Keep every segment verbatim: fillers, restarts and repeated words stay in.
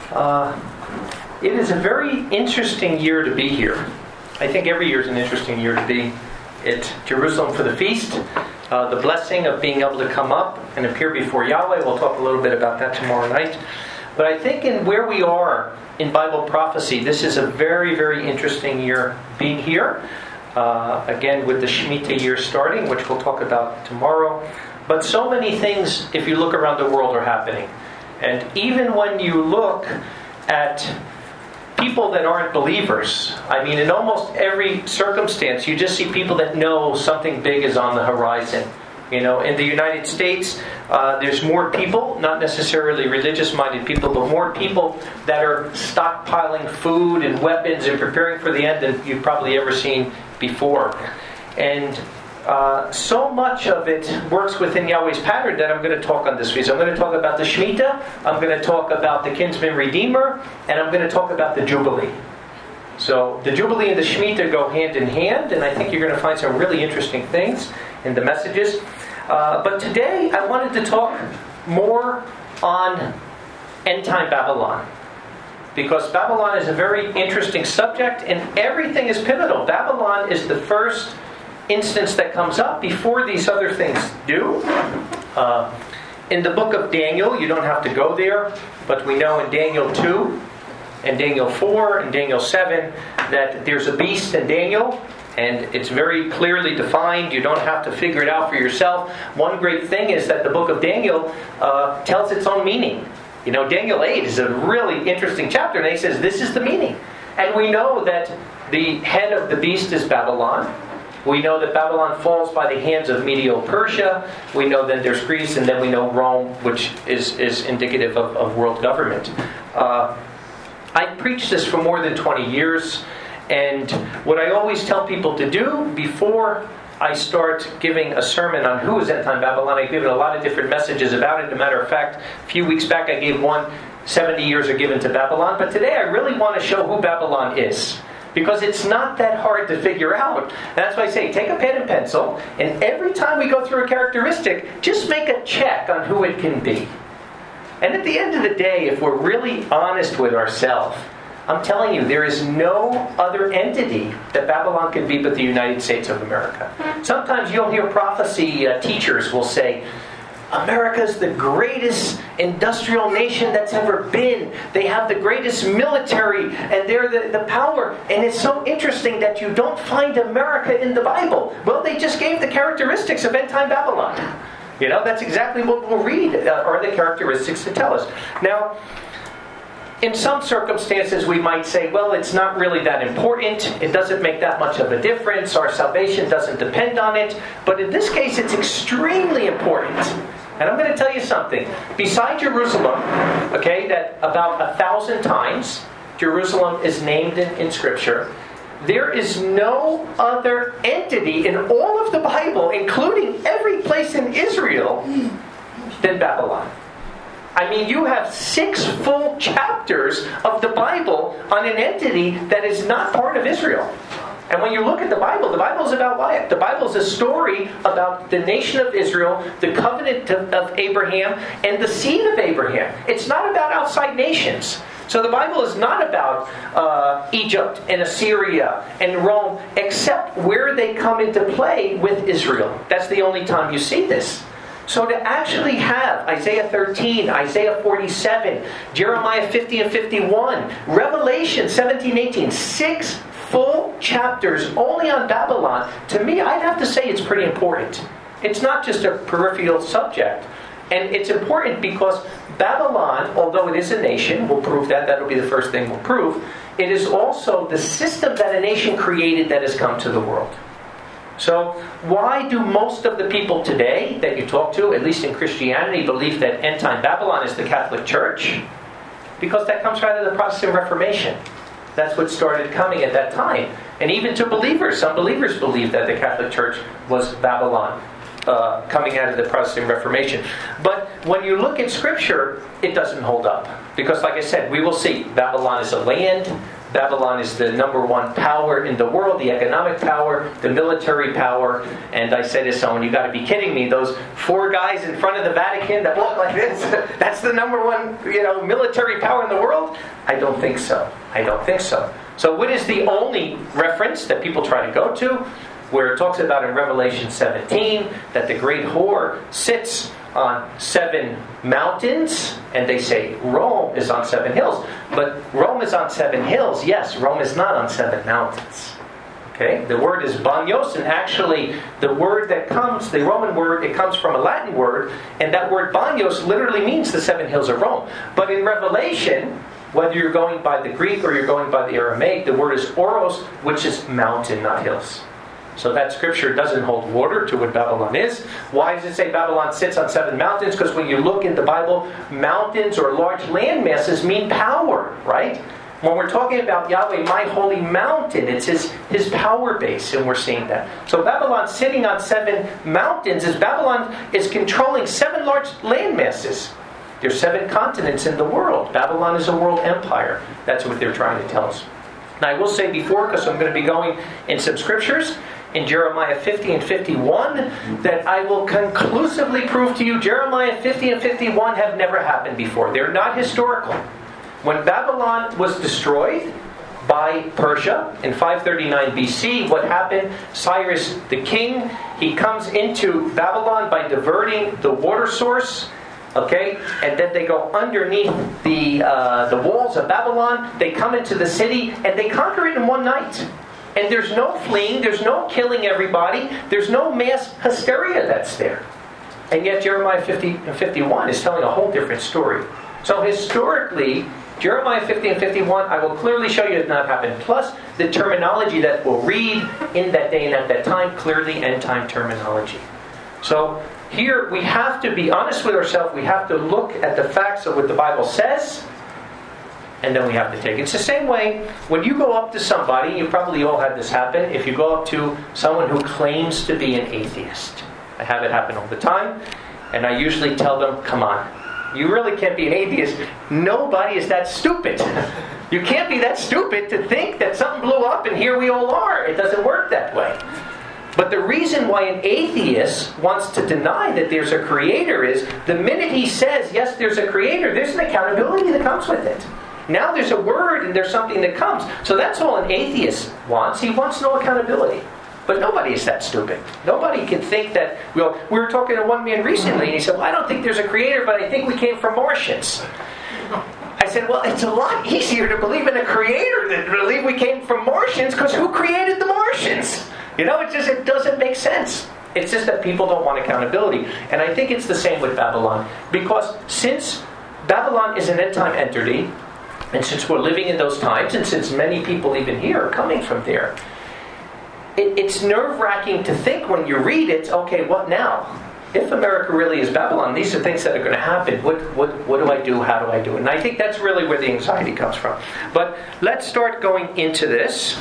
Uh, it is a very interesting year to be here. I think every year is an interesting year to be at Jerusalem for the feast. Uh, the blessing of being able to come up and appear before Yahweh. We'll talk a little bit about that tomorrow night. But I think in where we are in Bible prophecy, this is a very, very interesting year being here. Uh, again, with the Shemitah year starting, which we'll talk about tomorrow. But so many things, if you look around the world, are happening. And even when you look at people that aren't believers, I mean, in almost every circumstance, you just see people that know something big is on the horizon. You know, in the United States, uh, there's more people, not necessarily religious-minded people, but more people that are stockpiling food and weapons and preparing for the end than you've probably ever seen before. And uh, so much of it works within Yahweh's pattern that I'm going to talk on this week. So I'm going to talk about the Shemitah, I'm going to talk about the Kinsman Redeemer, and I'm going to talk about the Jubilee. So the Jubilee and the Shemitah go hand in hand, and I think you're going to find some really interesting things in the messages. Uh, but today I wanted to talk more on end-time Babylon. Because Babylon is a very interesting subject, and everything is pivotal. Babylon is the first instance that comes up before these other things do. Uh, in the book of Daniel, you don't have to go there, but we know in Daniel two, and Daniel four, and Daniel seven, that there's a beast in Daniel, and it's very clearly defined. You don't have to figure it out for yourself. One great thing is that the book of Daniel uh, tells its own meaning. You know, Daniel eight is a really interesting chapter, and he says, this is the meaning. And we know that the head of the beast is Babylon. We know that Babylon falls by the hands of Medo-Persia. We know that there's Greece, and then we know Rome, which is, is indicative of, of world government. Uh, I preached this for more than twenty years, and what I always tell people to do before I start giving a sermon on who is end-time Babylon, I've given a lot of different messages about it. As a matter of fact, a few weeks back I gave one, seventy years are given to Babylon. But today I really want to show who Babylon is. Because it's not that hard to figure out. And that's why I say, take a pen and pencil, and every time we go through a characteristic, just make a check on who it can be. And at the end of the day, if we're really honest with ourselves, I'm telling you, there is no other entity that Babylon could be but the United States of America. Sometimes you'll hear prophecy uh, teachers will say, America's the greatest industrial nation that's ever been. They have the greatest military, and they're the, the power. And it's so interesting that you don't find America in the Bible. Well, they just gave the characteristics of end-time Babylon. You know, that's exactly what we'll read, uh, are the characteristics to tell us. Now, in some circumstances, we might say, well, it's not really that important. It doesn't make that much of a difference. Our salvation doesn't depend on it. But in this case, it's extremely important. And I'm going to tell you something. Beside Jerusalem, okay, that about a thousand times Jerusalem is named in, in Scripture, there is no other entity in all of the Bible, including every place in Israel, than Babylon. I mean, you have six full chapters of the Bible on an entity that is not part of Israel. And when you look at the Bible, the Bible is about what? The Bible is a story about the nation of Israel, the covenant of Abraham, and the seed of Abraham. It's not about outside nations. So the Bible is not about uh, Egypt and Assyria and Rome, except where they come into play with Israel. That's the only time you see this. So to actually have Isaiah thirteen, Isaiah forty-seven, Jeremiah fifty and fifty-one, Revelation seventeen, eighteen, six full chapters only on Babylon, to me, I'd have to say it's pretty important. It's not just a peripheral subject. And it's important because Babylon, although it is a nation, we'll prove that, that'll be the first thing we'll prove, it is also the system that a nation created that has come to the world. So why do most of the people today that you talk to, at least in Christianity, believe that end-time Babylon is the Catholic Church? Because that comes right out of the Protestant Reformation. That's what started coming at that time. And even to believers, some believers believe that the Catholic Church was Babylon, uh, coming out of the Protestant Reformation. But when you look at Scripture, it doesn't hold up. Because like I said, we will see, Babylon is a land, Babylon is the number one power in the world, the economic power, the military power. And I say to someone, you got to be kidding me. Those four guys in front of the Vatican that walk like this, that's the number one, you know, military power in the world? I don't think so. I don't think so. So what is the only reference that people try to go to? Where it talks about in Revelation seventeen that the great whore sits on seven mountains, and they say Rome is on seven hills. But Rome is on seven hills. Yes, Rome is not on seven mountains. Okay? The word is banyos, and actually the word that comes, the Roman word, it comes from a Latin word, and that word banyos literally means the seven hills of Rome. But in Revelation, whether you're going by the Greek or you're going by the Aramaic, the word is oros, which is mountain, not hills. So that scripture doesn't hold water to what Babylon is. Why does it say Babylon sits on seven mountains? Because when you look in the Bible, mountains or large land masses mean power, right? When we're talking about Yahweh, my holy mountain, it's his, his power base, and we're seeing that. So Babylon sitting on seven mountains is Babylon is controlling seven large land masses. There's seven continents in the world. Babylon is a world empire. That's what they're trying to tell us. Now I will say before, because I'm going to be going in some scriptures, in Jeremiah fifty and fifty-one, that I will conclusively prove to you Jeremiah fifty and fifty-one have never happened before. They're not historical. When Babylon was destroyed by Persia in five thirty-nine B C, what happened? Cyrus the king, he comes into Babylon by diverting the water source. Okay, and then they go underneath the uh, the walls of Babylon. They come into the city and they conquer it in one night. And there's no fleeing, there's no killing everybody, there's no mass hysteria that's there. And yet Jeremiah fifty and fifty-one is telling a whole different story. So historically, Jeremiah fifty and fifty-one, I will clearly show you, did not happen. Plus, the terminology that we'll read in that day and at that time, clearly end time terminology. So here we have to be honest with ourselves. We have to look at the facts of what the Bible says, and then we have to take it. It's the same way when you go up to somebody, you probably all had this happen, if you go up to someone who claims to be an atheist. I have it happen all the time, and I usually tell them, come on, you really can't be an atheist. Nobody is that stupid. You can't be that stupid to think that something blew up and here we all are. It doesn't work that way. But the reason why an atheist wants to deny that there's a creator is the minute he says, yes, there's a creator, there's an accountability that comes with it. Now there's a word and there's something that comes. So that's all an atheist wants. He wants no accountability. But nobody is that stupid. Nobody can think that, well, we were talking to one man recently and he said, well, I don't think there's a creator, but I think we came from Martians. I said, well, it's a lot easier to believe in a creator than to believe we came from Martians, because who created the Martians? You know, it just it doesn't make sense. It's just that people don't want accountability. And I think it's the same with Babylon. Because since Babylon is an end-time entity, and since we're living in those times, and since many people even here are coming from there, it, it's nerve-wracking to think when you read it, okay, what now? If America really is Babylon, these are things that are going to happen. What, what, what do I do? How do I do it? And I think that's really where the anxiety comes from. But let's start going into this.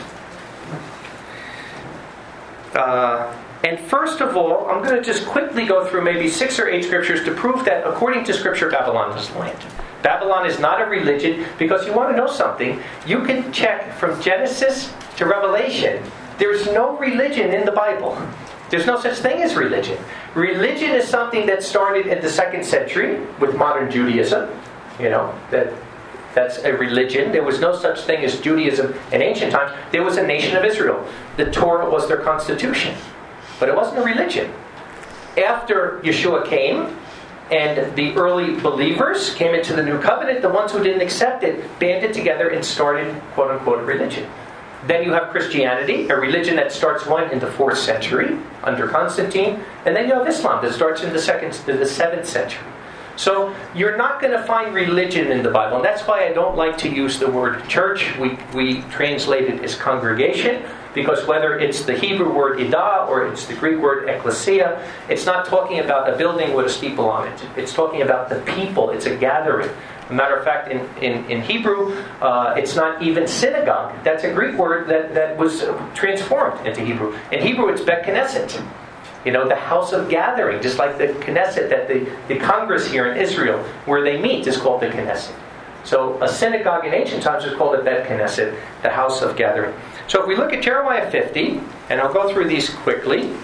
Uh, and first of all, I'm going to just quickly go through maybe six or eight scriptures to prove that according to Scripture, Babylon is land. Babylon is not a religion, because you want to know something, you can check from Genesis to Revelation. There's no religion in the Bible. There's no such thing as religion. Religion is something that started in the second century with modern Judaism. You know, that that's a religion. There was no such thing as Judaism in ancient times. There was a nation of Israel. The Torah was their constitution. But it wasn't a religion. After Yeshua came, and the early believers came into the new covenant, the ones who didn't accept it banded together and started, quote-unquote, a religion. Then you have Christianity, a religion that starts when? In the fourth century, under Constantine. And then you have Islam that starts in the second, the seventh century. So you're not going to find religion in the Bible. And that's why I don't like to use the word church. We, we translate it as congregation. Because whether it's the Hebrew word idah or it's the Greek word ecclesia, it's not talking about a building with a steeple on it. It's talking about the people. It's a gathering. As a matter of fact, in, in, in Hebrew, uh, it's not even synagogue. That's a Greek word that, that was transformed into Hebrew. In Hebrew, it's Bet Knesset. You know, the house of gathering, just like the Knesset, that the, the Congress here in Israel, where they meet, is called the Knesset. So a synagogue in ancient times was called a Bet Knesset, the house of gathering. So if we look at Jeremiah fifty, and I'll go through these quickly,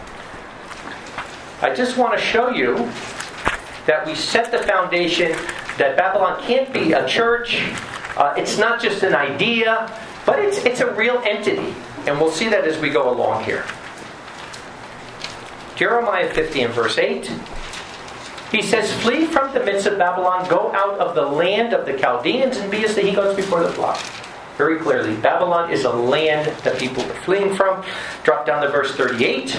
I just want to show you that we set the foundation that Babylon can't be a church. Uh, it's not just an idea, but it's it's a real entity. And we'll see that as we go along here. Jeremiah fifty and verse eight. He says, "Flee from the midst of Babylon, go out of the land of the Chaldeans, and be as the he-goats before the flock." Very clearly, Babylon is a land that people are fleeing from. Drop down to verse thirty-eight.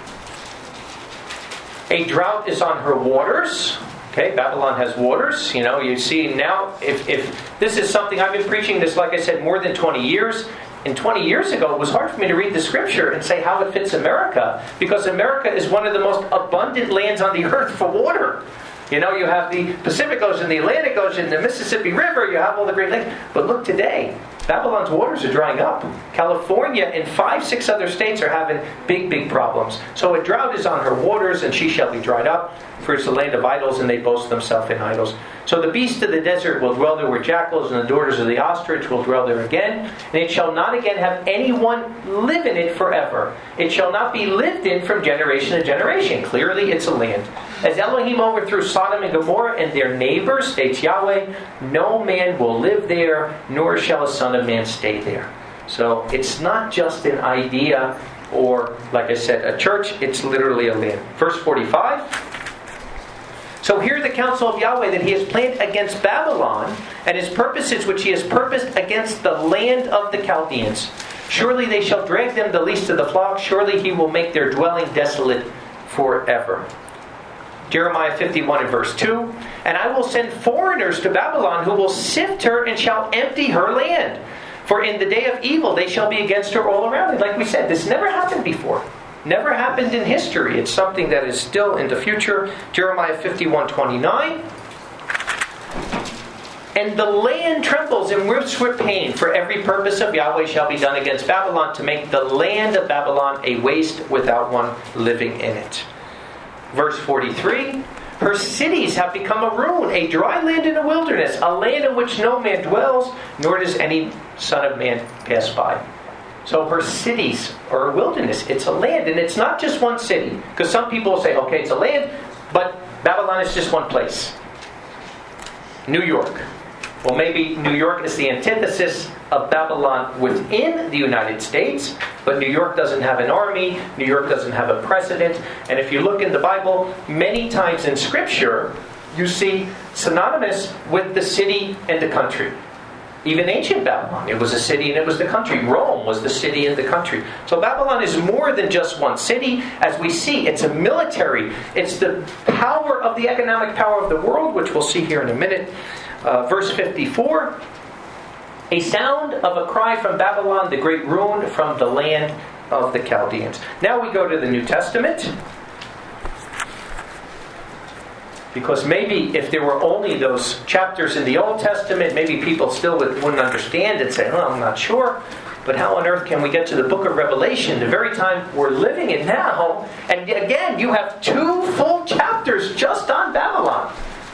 "A drought is on her waters." Okay, Babylon has waters. You know, you see now, if, if this is something, I've been preaching this, like I said, more than twenty years. And twenty years ago, it was hard for me to read the scripture and say how it fits America. Because America is one of the most abundant lands on the earth for water. You know, you have the Pacific Ocean, the Atlantic Ocean, the Mississippi River, you have all the Great Lakes. But look today, Babylon's waters are drying up. California and five, six other states are having big, big problems. So a drought is on her waters, and she shall be dried up. For it's a land of idols, and they boast themselves in idols. So the beasts of the desert will dwell there with jackals, and the daughters of the ostrich will dwell there again. And it shall not again have anyone live in it forever. It shall not be lived in from generation to generation. Clearly, it's a land. As Elohim overthrew Sodom and Gomorrah and their neighbors, states Yahweh, no man will live there, nor shall a son of man stay there. So it's not just an idea or, like I said, a church. It's literally a land. Verse forty-five. "So hear the counsel of Yahweh that he has planned against Babylon, and his purposes which he has purposed against the land of the Chaldeans. Surely they shall drag them the least of the flock. Surely he will make their dwelling desolate forever." Jeremiah fifty-one and verse two. "And I will send foreigners to Babylon, who will sift her and shall empty her land. For in the day of evil they shall be against her all around." And like we said, this never happened before. Never happened in history. It's something that is still in the future. Jeremiah fifty-one twenty-nine. "And the land trembles and weeps with pain, for every purpose of Yahweh shall be done against Babylon, to make the land of Babylon a waste without one living in it." Verse forty-three. "Her cities have become a ruin, a dry land in a wilderness, a land in which no man dwells, nor does any son of man pass by." So her cities are a wilderness. It's a land, and it's not just one city. Because some people will say, okay, it's a land, but Babylon is just one place. New York. Well, maybe New York is the antithesis of Babylon within the United States, but New York doesn't have an army, New York doesn't have a president, and if you look in the Bible, many times in Scripture, you see synonymous with the city and the country. Even ancient Babylon, it was a city and it was the country. Rome was the city and the country. So Babylon is more than just one city. As we see, it's a military. It's the power of the economic power of the world, which we'll see here in a minute. Uh, verse fifty-four. "A sound of a cry from Babylon, the great ruin from the land of the Chaldeans." Now we go to the New Testament. Because maybe if there were only those chapters in the Old Testament, maybe people still would, wouldn't understand and say, oh, I'm not sure. But how on earth can we get to the book of Revelation, the very time we're living in now? And again, you have two full chapters just on Babylon.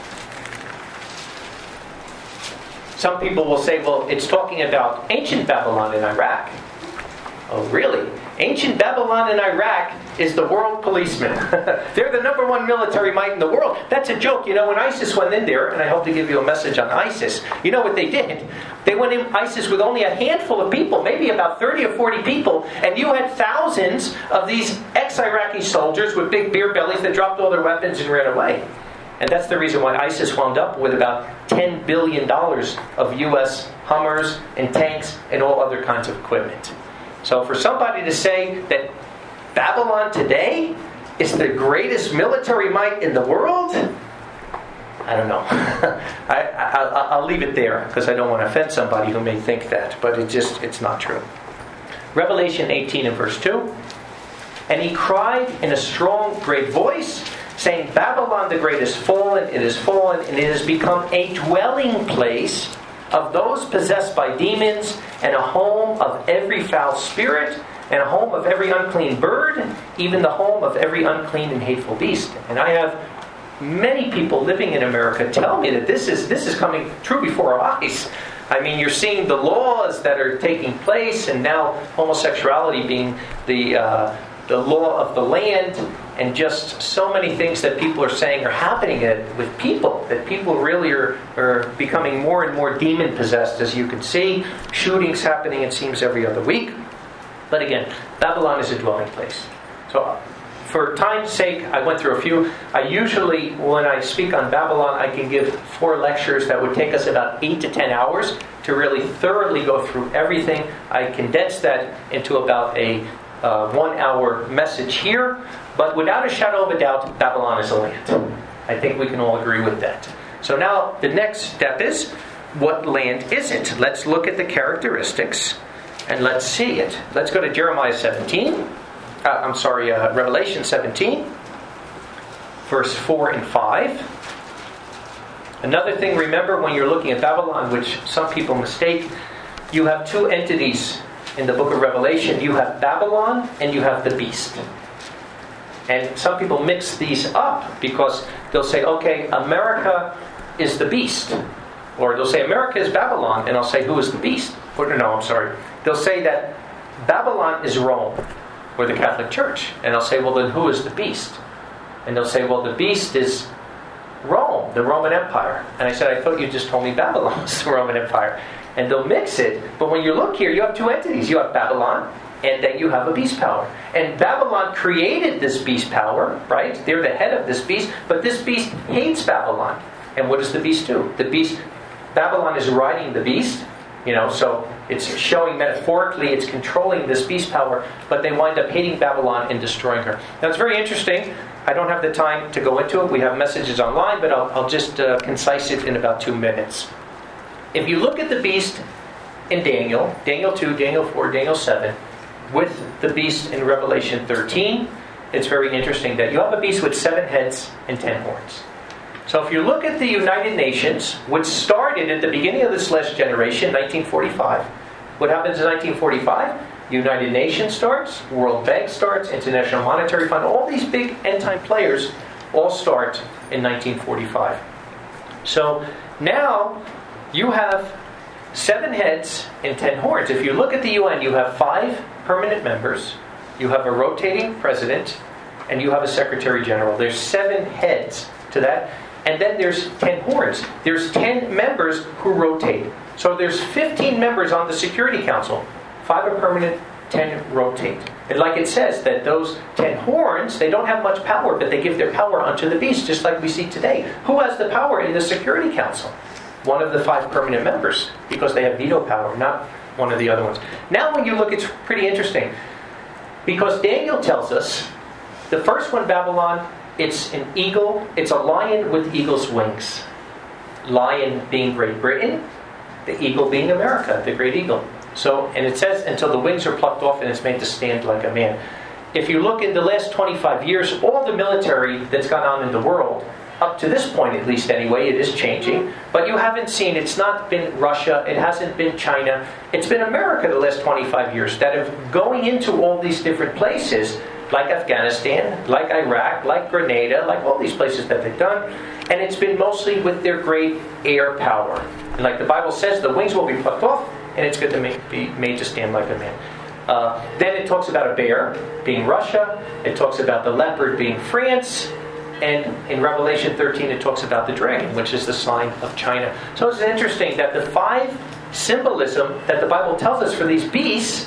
Some people will say, well, it's talking about ancient Babylon in Iraq. Oh, really? Ancient Babylon in Iraq is the world policeman. They're the number one military might in the world. That's a joke. You know, when ISIS went in there, and I hope to give you a message on ISIS, you know what they did? They went in ISIS with only a handful of people, maybe about thirty or forty people, and you had thousands of these ex-Iraqi soldiers with big beer bellies that dropped all their weapons and ran away. And that's the reason why ISIS wound up with about ten billion dollars of U S Hummers and tanks and all other kinds of equipment. So for somebody to say that Babylon today is the greatest military might in the world, I don't know. I, I, I'll leave it there because I don't want to offend somebody who may think that. But it just, it's not true. Revelation eighteen and verse two. "And he cried in a strong, great voice, saying, Babylon the great is fallen, it is fallen, and it has become a dwelling place of those possessed by demons, and a home of every foul spirit, and a home of every unclean bird, even the home of every unclean and hateful beast." And I have many people living in America tell me that this is this is coming true before our eyes. I mean, you're seeing the laws that are taking place, and now homosexuality being the uh, the law of the land, and just so many things that people are saying are happening with people, that people really are, are becoming more and more demon-possessed, as you can see. Shootings happening, it seems, every other week. But again, Babylon is a dwelling place. So for time's sake, I went through a few. I usually, when I speak on Babylon, I can give four lectures that would take us about eight to ten hours to really thoroughly go through everything. I condensed that into about a uh, one-hour message here. But without a shadow of a doubt, Babylon is a land. I think we can all agree with that. So now the next step is, what land is it? Let's look at the characteristics and let's see it. Let's go to Jeremiah seventeen. Uh, I'm sorry, uh, Revelation seventeen, verse four and five. Another thing, remember when you're looking at Babylon, which some people mistake, you have two entities in the book of Revelation. You have Babylon and you have the beast. And some people mix these up because they'll say, okay, America is the beast. Or they'll say, America is Babylon. And I'll say, who is the beast? Or no, I'm sorry. They'll say that Babylon is Rome, or the Catholic Church. And I'll say, well, then who is the beast? And they'll say, well, the beast is Rome, the Roman Empire. And I said, I thought you just told me Babylon was the Roman Empire. And they'll mix it. But when you look here, you have two entities. You have Babylon, and then you have a beast power. And Babylon created this beast power, right? They're the head of this beast. But this beast hates Babylon. And what does the beast do? The beast, Babylon is riding the beast. You know, so it's showing metaphorically it's controlling this beast power, but they wind up hating Babylon and destroying her. Now it's very interesting. I don't have the time to go into it. We have messages online, but I'll, I'll just uh, concise it in about two minutes. If you look at the beast in Daniel, Daniel two, Daniel four, Daniel seven, with the beast in Revelation thirteen, it's very interesting that you have a beast with seven heads and ten horns. So if you look at the United Nations, which started at the beginning of this last generation, nineteen forty-five, what happens in nineteen forty-five? United Nations starts, World Bank starts, International Monetary Fund, all these big end-time players all start in nineteen forty-five. So now you have seven heads and ten horns. If you look at the U N, you have five permanent members, you have a rotating president, and you have a secretary general. There's seven heads to that. And then there's ten horns. There's ten members who rotate. So there's fifteen members on the Security Council. Five are permanent, ten rotate. And like it says, that those ten horns, they don't have much power, but they give their power unto the beast, just like we see today. Who has the power in the Security Council? One of the five permanent members, because they have veto power, not one of the other ones. Now when you look, it's pretty interesting. Because Daniel tells us, the first one, Babylon, it's an eagle, it's a lion with eagle's wings. Lion being Great Britain, the eagle being America, the great eagle. So, and it says, until the wings are plucked off and it's made to stand like a man. If you look in the last twenty-five years, all the military that's gone on in the world, up to this point at least anyway, it is changing. But you haven't seen, it's not been Russia, it hasn't been China, it's been America the last twenty-five years that are going into all these different places, like Afghanistan, like Iraq, like Grenada, like all these places that they've done. And it's been mostly with their great air power. And like the Bible says, the wings will be plucked off, and it's going to make, be made to stand like a man. Uh, then it talks about a bear being Russia. It talks about the leopard being France. And in Revelation thirteen, it talks about the dragon, which is the sign of China. So it's interesting that the five symbolism that the Bible tells us for these beasts,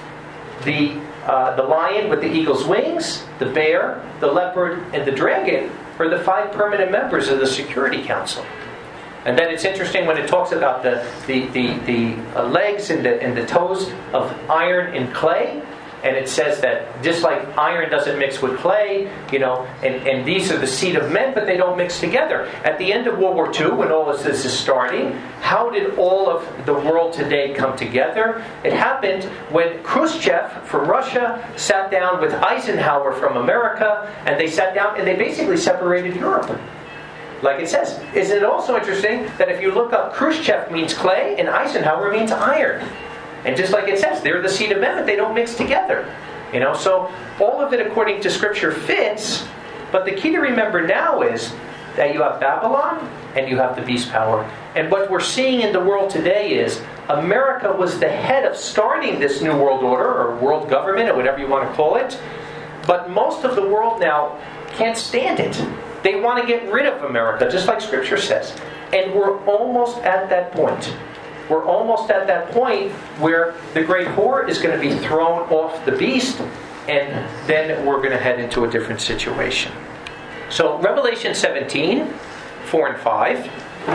the uh, the lion with the eagle's wings, the bear, the leopard, and the dragon, are the five permanent members of the Security Council. And then it's interesting when it talks about the the the, the uh, legs and the and the toes of iron and clay. And it says that just like iron doesn't mix with clay, you know, and, and these are the seed of men, but they don't mix together. At the end of World War Two, when all of this is starting, how did all of the world today come together? It happened when Khrushchev from Russia sat down with Eisenhower from America, and they sat down and they basically separated Europe. Like it says. Isn't it also interesting that if you look up, Khrushchev means clay and Eisenhower means iron? And just like it says, they're the seed of men, but they don't mix together. You know, so all of it according to Scripture fits. But the key to remember now is that you have Babylon and you have the beast power. And what we're seeing in the world today is America was the head of starting this new world order, or world government, or whatever you want to call it. But most of the world now can't stand it. They want to get rid of America, just like Scripture says. And we're almost at that point. We're almost at that point where the great whore is going to be thrown off the beast, and then we're going to head into a different situation. So Revelation seventeen, four and five.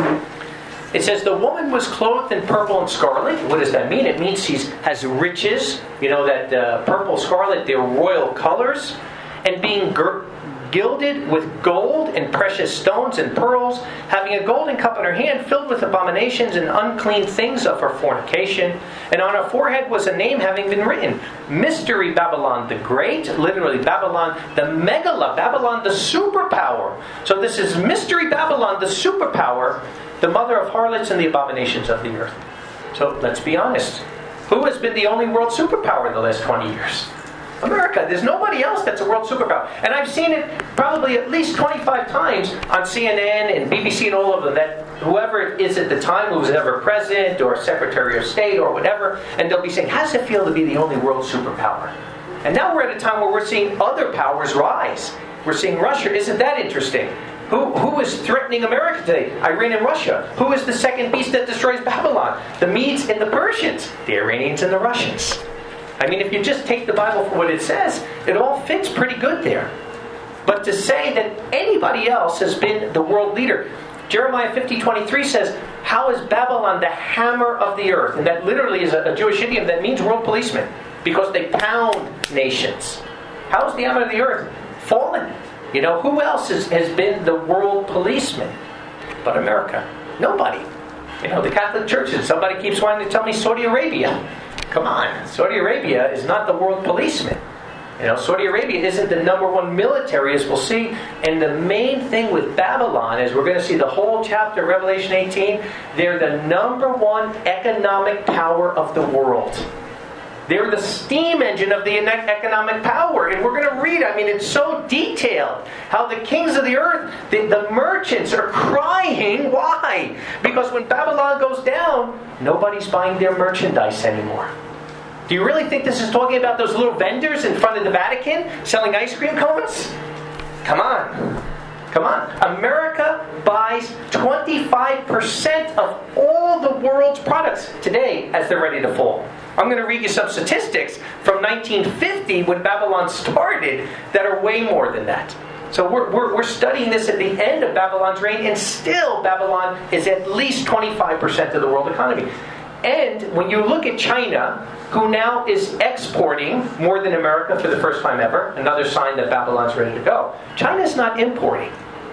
It says, the woman was clothed in purple and scarlet. What does that mean? It means she has riches. You know that uh, purple, scarlet, they're royal colors. And being gir- gilded with gold and precious stones and pearls, having a golden cup in her hand filled with abominations and unclean things of her fornication. And on her forehead was a name having been written, Mystery Babylon the Great, literally Babylon the Megala, Babylon the superpower. So this is Mystery Babylon the superpower, the mother of harlots and the abominations of the earth. So let's be honest. Who has been the only world superpower in the last twenty years? America. There's nobody else that's a world superpower. And I've seen it probably at least twenty-five times on C N N and B B C and all of them, that whoever it is at the time who was ever president or Secretary of State or whatever, and they'll be saying, how does it feel to be the only world superpower? And now we're at a time where we're seeing other powers rise. We're seeing Russia. Isn't that interesting? Who, who is threatening America today? Iran and Russia. Who is the second beast that destroys Babylon? The Medes and the Persians. The Iranians and the Russians. I mean, if you just take the Bible for what it says, it all fits pretty good there. But to say that anybody else has been the world leader, Jeremiah fifty twenty-three says, how is Babylon the hammer of the earth? And that literally is a, a Jewish idiom that means world policeman, because they pound nations. How is the hammer of the earth fallen? You know, who else is, has been the world policeman but America? Nobody. You know, the Catholic Church, and somebody keeps wanting to tell me Saudi Arabia. Come on, Saudi Arabia is not the world policeman. You know, Saudi Arabia isn't the number one military, as we'll see. And the main thing with Babylon, as we're going to see the whole chapter of Revelation eighteen, they're the number one economic power of the world. They're the steam engine of the economic power. And we're going to read, I mean, it's so detailed, how the kings of the earth, the, the merchants are crying. Why? Because when Babylon goes down, nobody's buying their merchandise anymore. Do you really think this is talking about those little vendors in front of the Vatican selling ice cream cones? Come on. Come on. America buys twenty-five percent of all the world's products today as they're ready to fall. I'm going to read you some statistics from nineteen fifty when Babylon started that are way more than that. So we're, we're, we're studying this at the end of Babylon's reign, and still Babylon is at least twenty-five percent of the world economy. And when you look at China, who now is exporting more than America for the first time ever, another sign that Babylon's ready to go. China's not importing.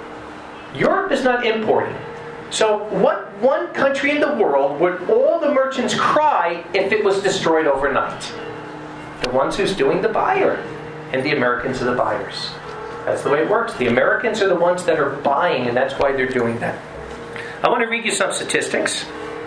Europe is not importing. So what one country in the world would all the merchants cry if it was destroyed overnight? The ones who's doing the buyer. And the Americans are the buyers. That's the way it works. The Americans are the ones that are buying, and that's why they're doing that. I want to read you some statistics.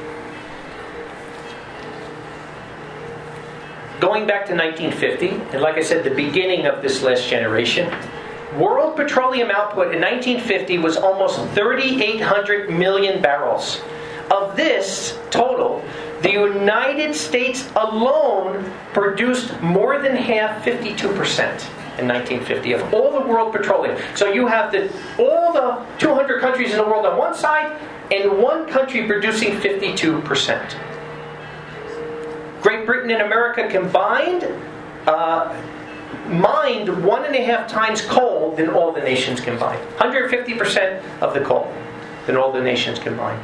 Going back to nineteen fifty, and like I said, the beginning of this last generation, world petroleum output in nineteen fifty was almost thirty-eight hundred million barrels. Of this total, the United States alone produced more than half, fifty-two percent in nineteen fifty of all the world petroleum. So you have the all the two hundred countries in the world on one side, and one country producing fifty-two percent. Great Britain and America combined uh, mined one and a half times coal than all the nations combined. one hundred fifty percent of the coal than all the nations combined.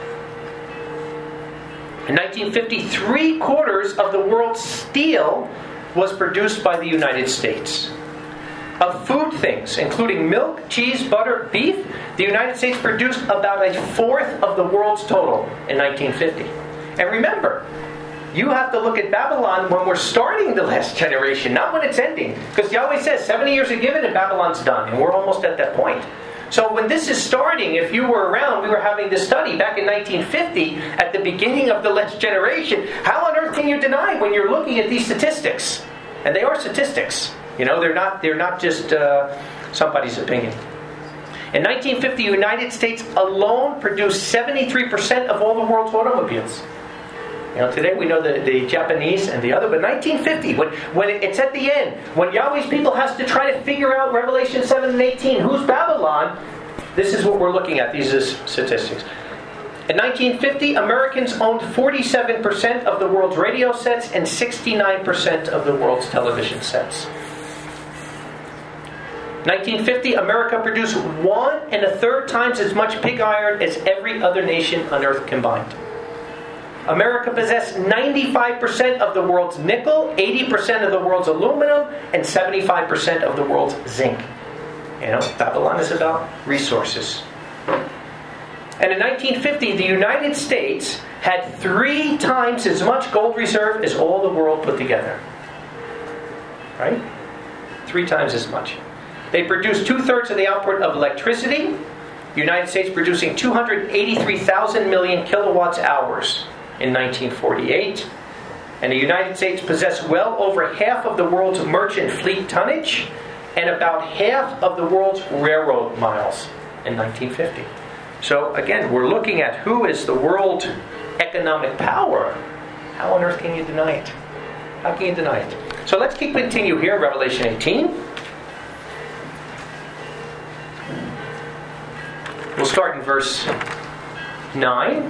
In nineteen fifty, three quarters of the world's steel was produced by the United States. Of food things, including milk, cheese, butter, beef, the United States produced about a fourth of the world's total in nineteen fifty. And remember, you have to look at Babylon when we're starting the last generation, not when it's ending. Because Yahweh says seventy years are given and Babylon's done. And we're almost at that point. So when this is starting, if you were around, we were having this study back in nineteen fifty, at the beginning of the last generation. How on earth can you deny when you're looking at these statistics? And they are statistics. You know, they're not, they're not just uh, somebody's opinion. In nineteen fifty, the United States alone produced seventy-three percent of all the world's automobiles. You know, today we know the, the Japanese and the other, but nineteen fifty, when, when it, it's at the end, when Yahweh's people has to try to figure out Revelation seven and eighteen, who's Babylon, this is what we're looking at. These are statistics. In nineteen fifty, Americans owned forty-seven percent of the world's radio sets and sixty-nine percent of the world's television sets. nineteen fifty, America produced one and a third times as much pig iron as every other nation on earth combined. America possessed ninety-five percent of the world's nickel, eighty percent of the world's aluminum, and seventy-five percent of the world's zinc. You know, Babylon is about resources. And in nineteen fifty, the United States had three times as much gold reserve as all the world put together. Right? Three times as much. They produced two-thirds of the output of electricity. The United States producing two hundred eighty-three thousand million kilowatts hours in nineteen forty-eight. And the United States possessed well over half of the world's merchant fleet tonnage and about half of the world's railroad miles in nineteen fifty. So again, we're looking at who is the world economic power. How on earth can you deny it? How can you deny it? So let's keep continue here in Revelation eighteen. We'll start in verse nine.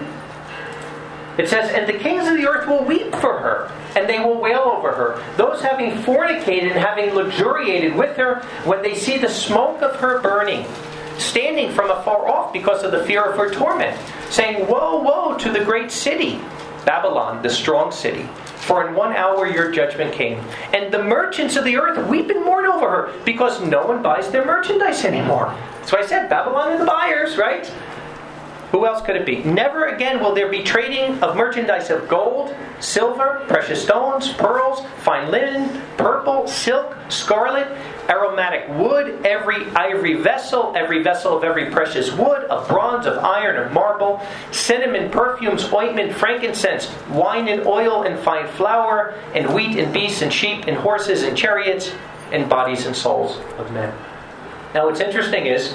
It says, "And the kings of the earth will weep for her, and they will wail over her. Those having fornicated and having luxuriated with her, when they see the smoke of her burning, standing from afar off because of the fear of her torment, saying, Woe, woe to the great city, Babylon, the strong city. For in one hour your judgment came. And the merchants of the earth weep and mourn over her, because no one buys their merchandise anymore." So I said, Babylon and the buyers, right? Who else could it be? "Never again will there be trading of merchandise of gold, silver, precious stones, pearls, fine linen, purple, silk, scarlet, aromatic wood, every ivory vessel, every vessel of every precious wood, of bronze, of iron, of marble, cinnamon, perfumes, ointment, frankincense, wine and oil, and fine flour, and wheat and beasts and sheep and horses and chariots, and bodies and souls of men." Now what's interesting is,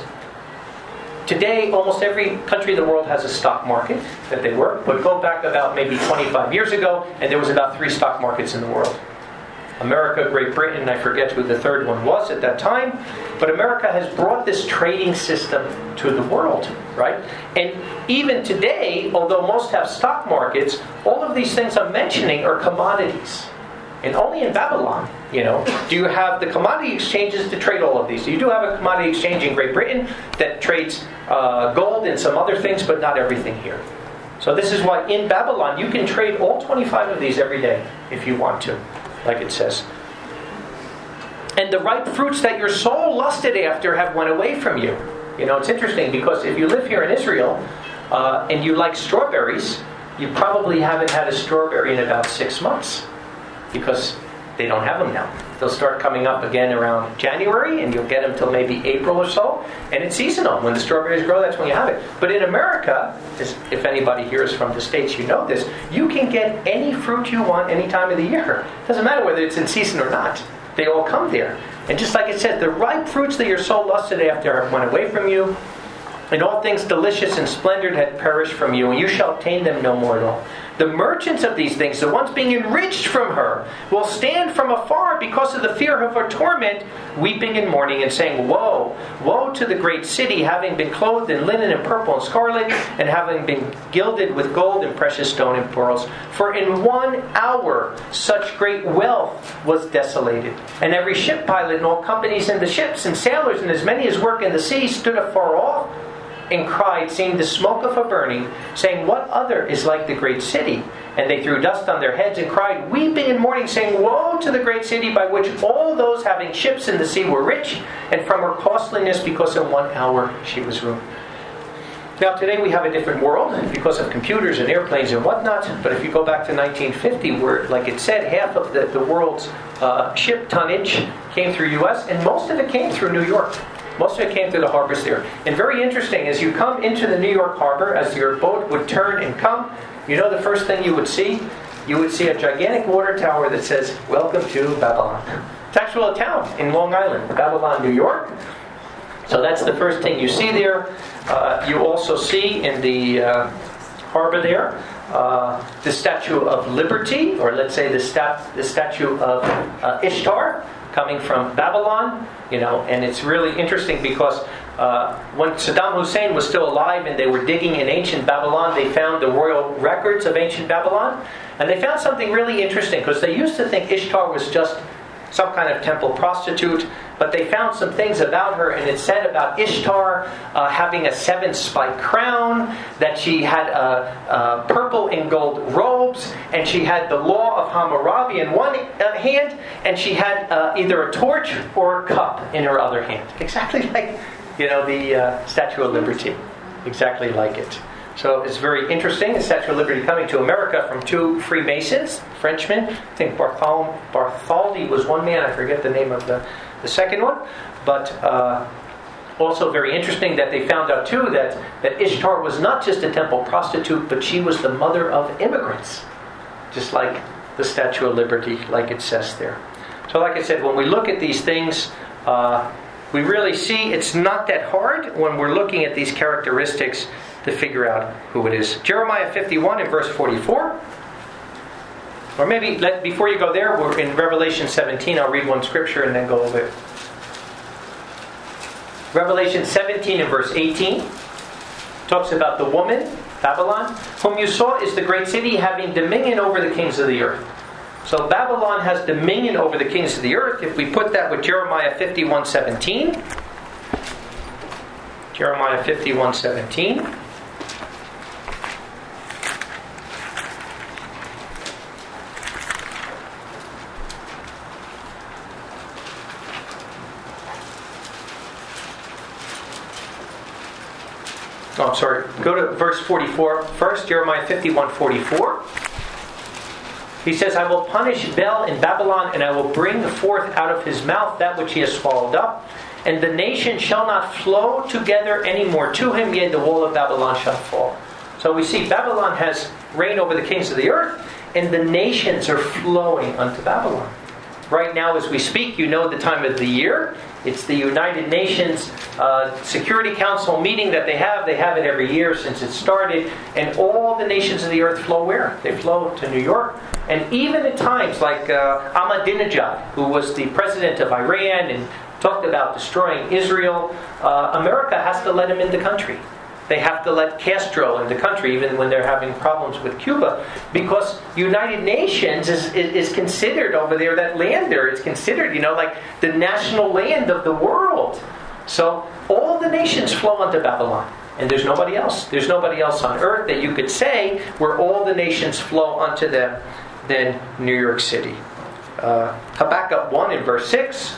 today, almost every country in the world has a stock market that they work. But go back about maybe twenty-five years ago, and there was about three stock markets in the world. America, Great Britain, I forget who the third one was at that time. But America has brought this trading system to the world, right? And even today, although most have stock markets, all of these things I'm mentioning are commodities. And only in Babylon, you know, do you have the commodity exchanges to trade all of these. So you do have a commodity exchange in Great Britain that trades uh, gold and some other things, but not everything here. So this is why in Babylon you can trade all twenty-five of these every day if you want to, like it says. "And the ripe fruits that your soul lusted after have went away from you." You know, it's interesting because if you live here in Israel uh, and you like strawberries, you probably haven't had a strawberry in about six months. Because they don't have them now. They'll start coming up again around January, and you'll get them till maybe April or so. And it's seasonal. When the strawberries grow, that's when you have it. But in America, if anybody here is from the States, you know this, you can get any fruit you want any time of the year. It doesn't matter whether it's in season or not. They all come there. And just like it says, the ripe fruits that your soul lusted after went away from you, and all things delicious and splendid had perished from you, and you shall obtain them no more at all. The merchants of these things, the ones being enriched from her, will stand from afar because of the fear of her torment, weeping and mourning and saying, Woe, woe to the great city, having been clothed in linen and purple and scarlet, and having been gilded with gold and precious stone and pearls. For in one hour such great wealth was desolated. And every ship pilot and all companies in the ships and sailors and as many as work in the sea stood afar off, and cried, seeing the smoke of her burning, saying, What other is like the great city? And they threw dust on their heads and cried, weeping and mourning, saying, Woe to the great city by which all those having ships in the sea were rich, and from her costliness because in one hour she was ruined. Now today we have a different world because of computers and airplanes and whatnot, but if you go back to nineteen fifty, where, like it said, half of the, the world's uh, ship tonnage came through U S, and most of it came through New York. Most of it came through the harbors there. And very interesting, as you come into the New York harbor, as your boat would turn and come, you know the first thing you would see? You would see a gigantic water tower that says, Welcome to Babylon. It's actually a town in Long Island, Babylon, New York. So that's the first thing you see there. Uh, you also see in the uh, harbor there uh, the Statue of Liberty, or let's say the, stat- the statue of uh, Ishtar, coming from Babylon. You know, and it's really interesting because uh, when Saddam Hussein was still alive and they were digging in ancient Babylon, they found the royal records of ancient Babylon, and they found something really interesting because they used to think Ishtar was just some kind of temple prostitute, but they found some things about her, and it said about Ishtar uh, having a seven-spike crown, that she had uh, uh, purple and gold robes, and she had the law of Hammurabi in one uh, hand, and she had uh, either a torch or a cup in her other hand. Exactly like, you know, the uh, Statue of Liberty. Exactly like it. So it's very interesting, the Statue of Liberty coming to America from two Freemasons, Frenchmen. I think Barthol- Bartholdi was one man, I forget the name of the, the second one. But uh, also very interesting that they found out too that, that Ishtar was not just a temple prostitute, but she was the mother of immigrants. Just like the Statue of Liberty, like it says there. So like I said, when we look at these things, uh, we really see it's not that hard when we're looking at these characteristics to figure out who it is. Jeremiah fifty-one in verse forty-four. Or maybe, let, before you go there, we're in Revelation seventeen. I'll read one scripture and then go over it. Revelation seventeen in verse eighteen talks about the woman, Babylon, whom you saw is the great city having dominion over the kings of the earth. So Babylon has dominion over the kings of the earth. If we put that with Jeremiah fifty-one seventeen. Jeremiah fifty-one seventeen. Oh, I'm sorry. Go to verse forty-four first, Jeremiah fifty-one forty-four. He says, I will punish Bel in Babylon, and I will bring forth out of his mouth that which he has swallowed up. And the nation shall not flow together any more to him, yea, the wall of Babylon shall fall. So we see Babylon has reign over the kings of the earth, and the nations are flowing unto Babylon. Right now, as we speak, you know the time of the year. It's the United Nations uh, Security Council meeting that they have. They have it every year since it started. And all the nations of the earth flow where? They flow to New York. And even at times like uh, Ahmadinejad, who was the president of Iran and talked about destroying Israel, uh, America has to let him in the country. They have to let Castro in the country, even when they're having problems with Cuba, because United Nations is, is, is considered over there, that land there, it's considered, you know, like the national land of the world. So all the nations flow unto Babylon. And there's nobody else. There's nobody else on earth that you could say where all the nations flow unto them than New York City. Uh, Habakkuk one in verse six.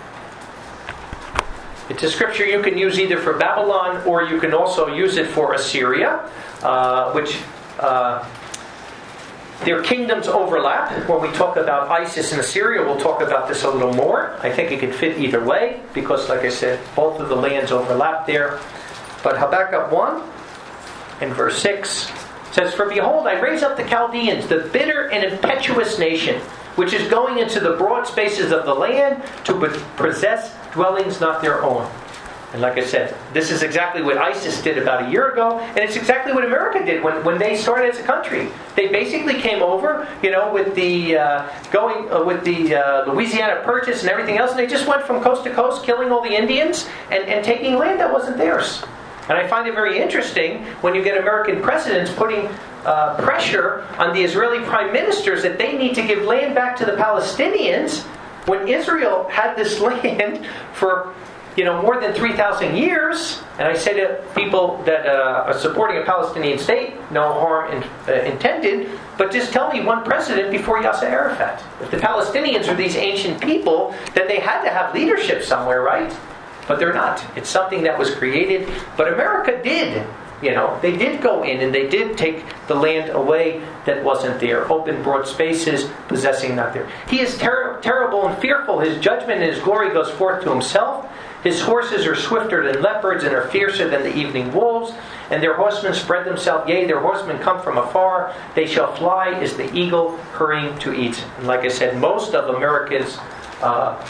It's a scripture you can use either for Babylon or you can also use it for Assyria, uh, which uh, their kingdoms overlap. When we talk about ISIS and Assyria, we'll talk about this a little more. I think it could fit either way because, like I said, both of the lands overlap there. But Habakkuk one in verse six says, For behold, I raise up the Chaldeans, the bitter and impetuous nation, which is going into the broad spaces of the land to possess dwellings not their own. And like I said, this is exactly what ISIS did about a year ago, and it's exactly what America did when, when they started as a country. They basically came over, you know, with the uh, going uh, with the uh, Louisiana Purchase and everything else, and they just went from coast to coast, killing all the Indians and, and taking land that wasn't theirs. And I find it very interesting when you get American presidents putting uh, pressure on the Israeli prime ministers that they need to give land back to the Palestinians when Israel had this land for, you know, more than three thousand years. And I say to people that uh, are supporting a Palestinian state, no harm in, uh, intended, but just tell me one president before Yasser Arafat. If the Palestinians are these ancient people, then they had to have leadership somewhere, right? But they're not. It's something that was created. But America did. You know, they did go in and they did take the land away that wasn't there. Open, broad spaces, possessing not there. He is ter- terrible and fearful. His judgment and his glory goes forth to himself. His horses are swifter than leopards and are fiercer than the evening wolves. And their horsemen spread themselves. Yea, their horsemen come from afar. They shall fly as the eagle hurrying to eat. And like I said, most of America's uh,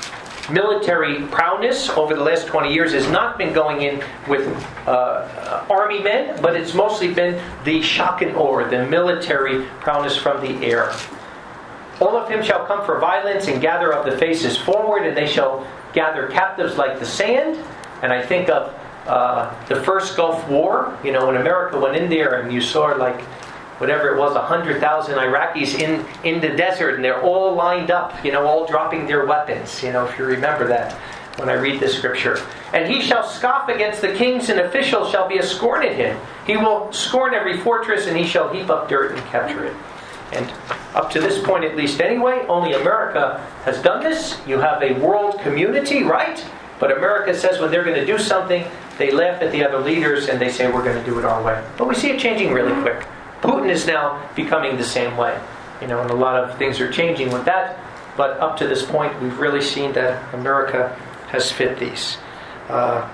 military prowess over the last twenty years has not been going in with uh, army men, but it's mostly been the shock and awe, the military prowess from the air. All of him shall come for violence and gather up the faces forward, and they shall gather captives like the sand. And I think of uh, the first Gulf War, you know, when America went in there and you saw like whatever it was, one hundred thousand Iraqis in, in the desert, and they're all lined up, you know, all dropping their weapons, you know, if you remember that when I read the scripture. And he shall scoff against the kings, and officials shall be a scorn at him. He will scorn every fortress, and he shall heap up dirt and capture it. And up to this point, at least anyway, only America has done this. You have a world community, right? But America says when they're going to do something, they laugh at the other leaders, and they say, we're going to do it our way. But we see it changing really quick. Putin is now becoming the same way, you know, and a lot of things are changing with that. But up to this point, we've really seen that America has fit these. Uh,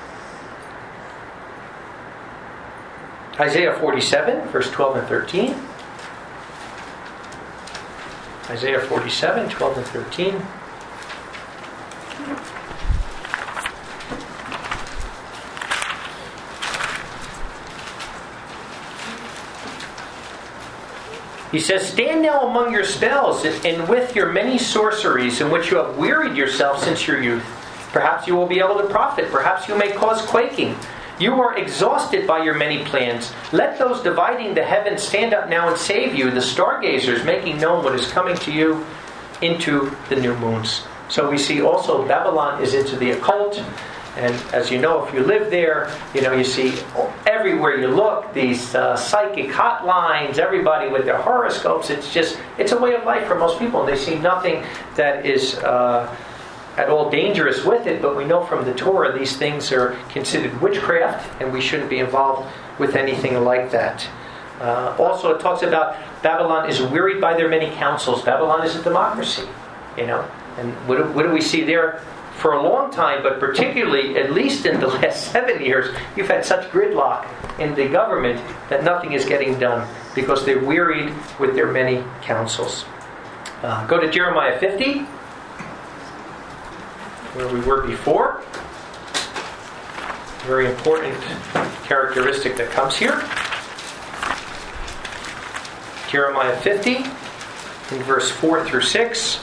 Isaiah forty-seven, verse twelve and thirteen. Isaiah forty-seven, twelve and thirteen. He says, stand now among your spells, and with your many sorceries, in which you have wearied yourself since your youth. Perhaps you will be able to profit. Perhaps you may cause quaking. You are exhausted by your many plans. Let those dividing the heavens stand up now and save you, the stargazers making known what is coming to you into the new moons. So we see also Babylon is into the occult. And as you know, if you live there, you know, you see everywhere you look, these uh, psychic hotlines, everybody with their horoscopes. It's just, it's a way of life for most people. And they see nothing that is uh, at all dangerous with it. But we know from the Torah, these things are considered witchcraft, and we shouldn't be involved with anything like that. Uh, also, it talks about Babylon is wearied by their many counsels. Babylon is a democracy, you know. And what do, what do we see there? For a long time, but particularly, at least in the last seven years, you've had such gridlock in the government that nothing is getting done because they're wearied with their many counsels. Uh, go to Jeremiah fifty, where we were before. Very important characteristic that comes here. Jeremiah fifty, in verse four through six.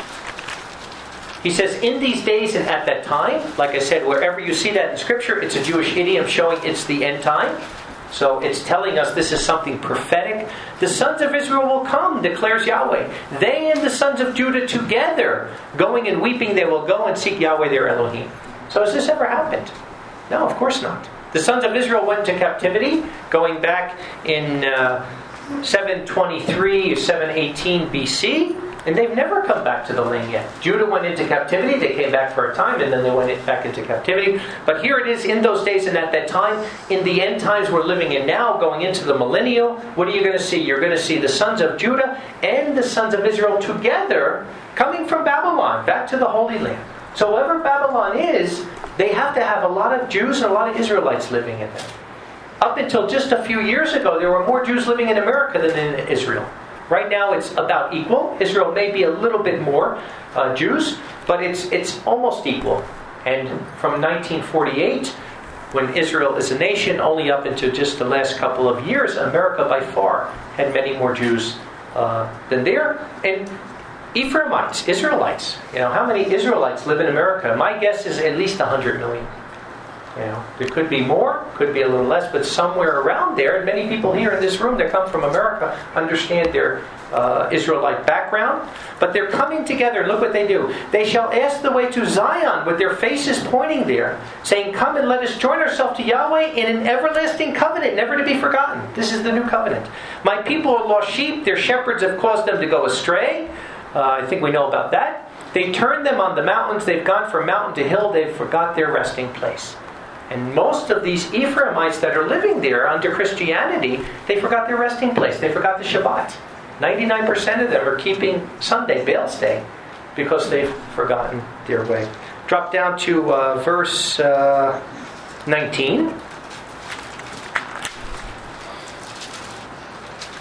He says, in these days and at that time, like I said, wherever you see that in Scripture, it's a Jewish idiom showing it's the end time. So it's telling us this is something prophetic. The sons of Israel will come, declares Yahweh. They and the sons of Judah together, going and weeping, they will go and seek Yahweh their Elohim. So has this ever happened? No, of course not. The sons of Israel went into captivity, going back in uh, seven twenty-three or seven eighteen B C, and they've never come back to the land yet. Judah went into captivity, they came back for a time, and then they went back into captivity. But here it is in those days and at that time, in the end times we're living in now, going into the millennial, what are you going to see? You're going to see the sons of Judah and the sons of Israel together coming from Babylon, back to the Holy Land. So wherever Babylon is, they have to have a lot of Jews and a lot of Israelites living in them. Up until just a few years ago, there were more Jews living in America than in Israel. Right now it's about equal. Israel may be a little bit more uh, Jews, but it's it's almost equal. And from nineteen forty-eight, when Israel is a nation, only up into just the last couple of years, America by far had many more Jews uh, than there. And Ephraimites, Israelites, you know, how many Israelites live in America? My guess is at least one hundred million. You know, there could be more, could be a little less, but somewhere around there. And many people here in this room that come from America understand their uh, Israelite background. But they're coming together. Look what they do. They shall ask the way to Zion with their faces pointing there, saying, come and let us join ourselves to Yahweh in an everlasting covenant, never to be forgotten. This is the new covenant. My people are lost sheep. Their shepherds have caused them to go astray. Uh, I think we know about that. They turned them on the mountains. They've gone from mountain to hill. They've forgot their resting place. And most of these Ephraimites that are living there under Christianity, they forgot their resting place. They forgot the Shabbat. ninety-nine percent of them are keeping Sunday, Baal's Day, because they've forgotten their way. Drop down to uh, verse uh, nineteen.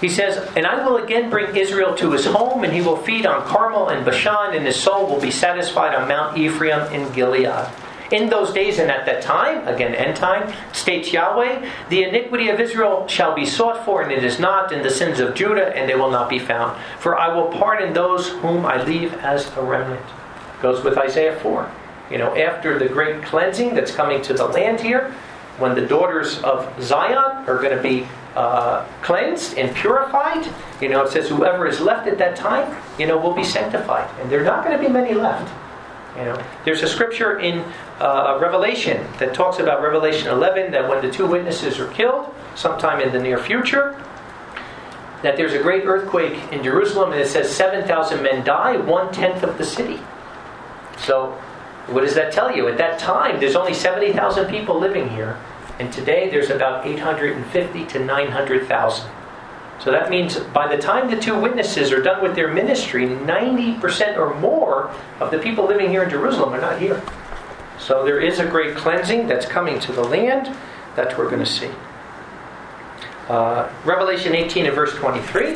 He says, "And I will again bring Israel to his home, and he will feed on Carmel and Bashan, and his soul will be satisfied on Mount Ephraim in Gilead. In those days and at that time," again end time, states Yahweh, "the iniquity of Israel shall be sought for, and it is not, and the sins of Judah, and they will not be found. For I will pardon those whom I leave as a remnant." Goes with Isaiah four. You know, after the great cleansing that's coming to the land here, when the daughters of Zion are going to be uh, cleansed and purified, you know, it says whoever is left at that time, you know, will be sanctified. And there are not going to be many left. You know, there's a scripture in uh, Revelation that talks about Revelation eleven, that when the two witnesses are killed, sometime in the near future, that there's a great earthquake in Jerusalem, and it says seven thousand men die, one-tenth of the city. So, what does that tell you? At that time, there's only seventy thousand people living here, and today there's about eight hundred fifty to nine hundred thousand. So that means by the time the two witnesses are done with their ministry, ninety percent or more of the people living here in Jerusalem are not here. So there is a great cleansing that's coming to the land that we're going to see. Uh, Revelation eighteen and verse twenty-three.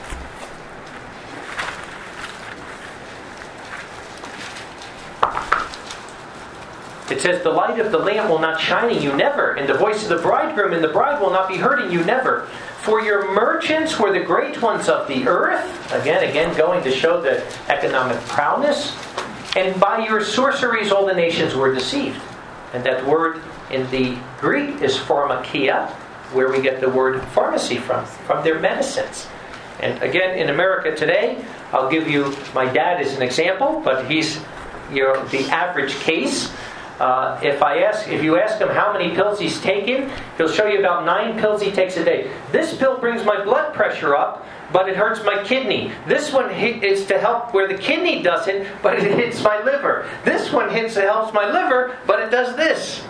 It says, "The light of the lamp will not shine in you, never. And the voice of the bridegroom and the bride will not be heard in you, never. For your merchants were the great ones of the earth." Again, again, going to show the economic prowess. "And by your sorceries all the nations were deceived." And that word in the Greek is pharmakia, where we get the word pharmacy from, from their medicines. And again, in America today, I'll give you my dad as an example, but he's, you know, the average case. Uh, if I ask, if you ask him how many pills he's taken, he'll show you about nine pills he takes a day. This pill brings my blood pressure up, but it hurts my kidney. This one hit, is to help where the kidney doesn't, but it hits my liver. This one hits it helps my liver, but it does this.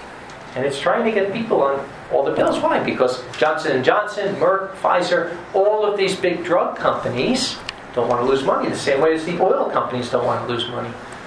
And it's trying to get people on all the pills. Why? Because Johnson and Johnson, Merck, Pfizer, all of these big drug companies don't want to lose money, the same way as the oil companies don't want to lose money.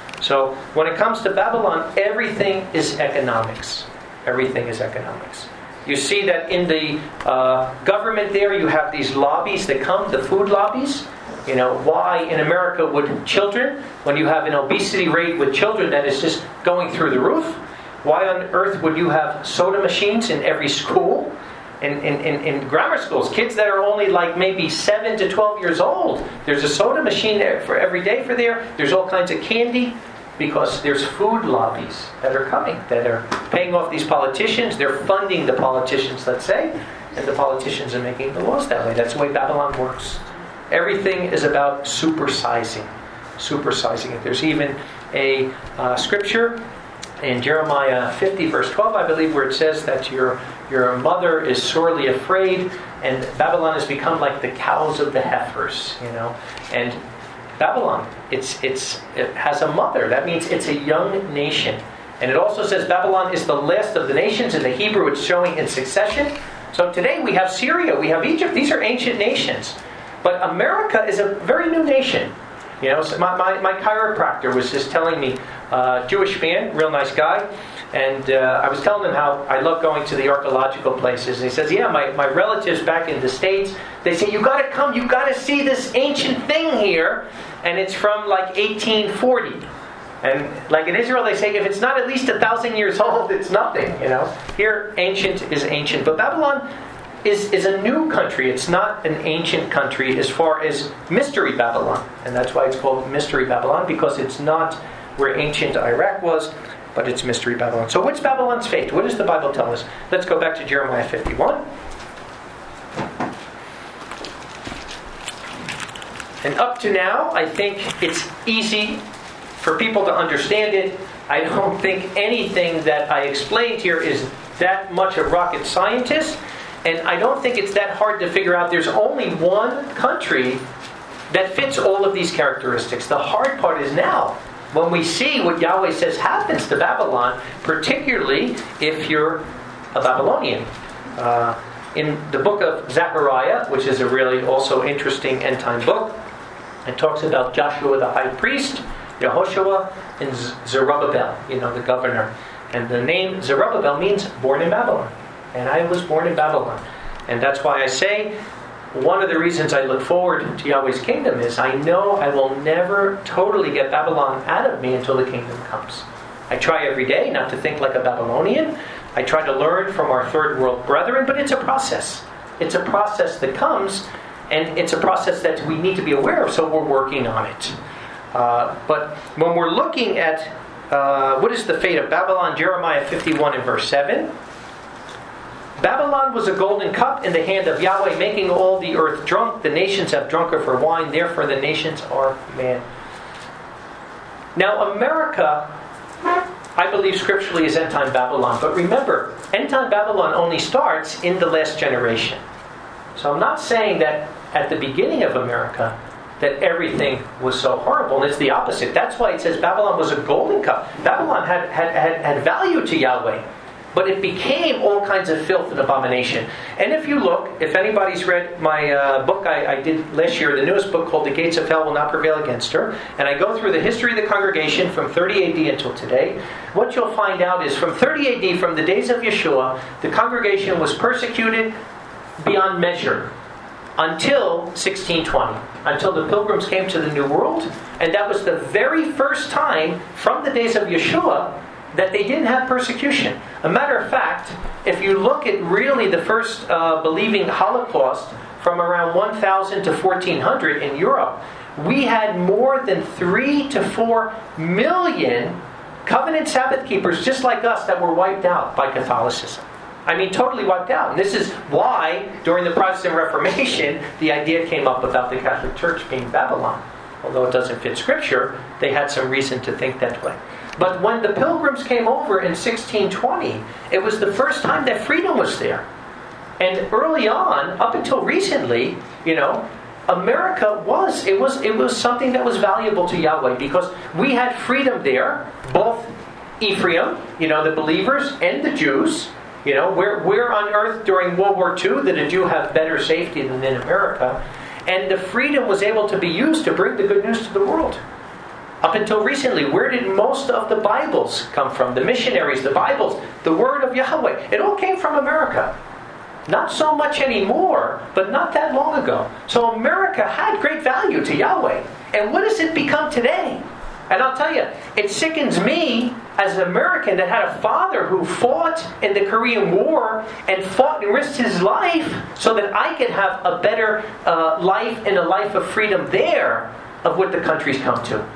So when it comes to Babylon, everything is economics. Everything is economics. You see that in the uh, government there, you have these lobbies that come, the food lobbies. You know, why in America would children, when you have an obesity rate with children that is just going through the roof, why on earth would you have soda machines in every school? In, in, in, in grammar schools, kids that are only like maybe seven to twelve years old, there's a soda machine there for every day for there. There's all kinds of candy, because there's food lobbies that are coming, that are paying off these politicians. They're funding the politicians, let's say, and the politicians are making the laws that way. That's the way Babylon works. Everything is about supersizing, supersizing it. There's even a uh, scripture in Jeremiah fifty, verse twelve, I believe, where it says that your your mother is sorely afraid, and Babylon has become like the cows of the heifers, you know. And Babylon, it's it's it has a mother. That means it's a young nation. And it also says Babylon is the last of the nations. In the Hebrew, it's showing in succession. So today we have Syria, we have Egypt. These are ancient nations. But America is a very new nation. You know, so my, my, my chiropractor was just telling me, uh, Jewish man, real nice guy, and uh, I was telling him how I love going to the archaeological places. And he says, yeah, my, my relatives back in the States, they say, you got to come, you got to see this ancient thing here, and it's from like eighteen forty. And like in Israel, they say, if it's not at least a thousand years old, it's nothing, you know. Here, ancient is ancient. But Babylon is, is a new country. It's not an ancient country as far as Mystery Babylon. And that's why it's called Mystery Babylon, because it's not where ancient Iraq was, but it's Mystery Babylon. So what's Babylon's fate? What does the Bible tell us? Let's go back to Jeremiah fifty-one. And up to now, I think it's easy for people to understand it. I don't think anything that I explained here is that much of rocket scientist. And I don't think it's that hard to figure out. There's only one country that fits all of these characteristics. The hard part is now, when we see what Yahweh says happens to Babylon, particularly if you're a Babylonian. Uh, in the book of Zechariah, which is a really also interesting end-time book, it talks about Joshua the high priest, Yehoshua, and Zerubbabel, you know, the governor. And the name Zerubbabel means born in Babylon. And I was born in Babylon. And that's why I say one of the reasons I look forward to Yahweh's kingdom is I know I will never totally get Babylon out of me until the kingdom comes. I try every day not to think like a Babylonian. I try to learn from our third world brethren, but it's a process. It's a process that comes, and it's a process that we need to be aware of, so we're working on it. Uh, but when we're looking at uh, what is the fate of Babylon, Jeremiah fifty-one and verse seven, Babylon was a golden cup in the hand of Yahweh, making all the earth drunk. The nations have drunk of her wine, therefore the nations are mad. Now America, I believe scripturally, is end-time Babylon. But remember, end-time Babylon only starts in the last generation. So I'm not saying that at the beginning of America that everything was so horrible. And it's the opposite. That's why it says Babylon was a golden cup. Babylon had, had, had, had value to Yahweh. But it became all kinds of filth and abomination. And if you look, if anybody's read my uh, book I, I did last year, the newest book called The Gates of Hell Will Not Prevail Against Her, and I go through the history of the congregation from thirty A D until today, what you'll find out is from thirty A D, from the days of Yeshua, the congregation was persecuted beyond measure until sixteen twenty, until the pilgrims came to the New World. And that was the very first time from the days of Yeshua that they didn't have persecution. A matter of fact, if you look at really the first uh, believing Holocaust from around one thousand to fourteen hundred in Europe, we had more than three to four million covenant Sabbath keepers just like us that were wiped out by Catholicism. I mean, totally wiped out. And this is why, during the Protestant Reformation, the idea came up about the Catholic Church being Babylon. Although it doesn't fit Scripture, they had some reason to think that way. But when the Pilgrims came over in sixteen twenty, it was the first time that freedom was there. And early on, up until recently, you know, America was, it was, it was something that was valuable to Yahweh because we had freedom there, both Ephraim, you know, the believers, and the Jews. You know, we're, we're on earth during World War Two that a Jew have better safety than in America. And the freedom was able to be used to bring the good news to the world. Up until recently, where did most of the Bibles come from? The missionaries, the Bibles, the Word of Yahweh. It all came from America. Not so much anymore, but not that long ago. So America had great value to Yahweh. And what has it become today? And I'll tell you, it sickens me as an American that had a father who fought in the Korean War and fought and risked his life so that I could have a better uh, life and a life of freedom there of what the country's come to.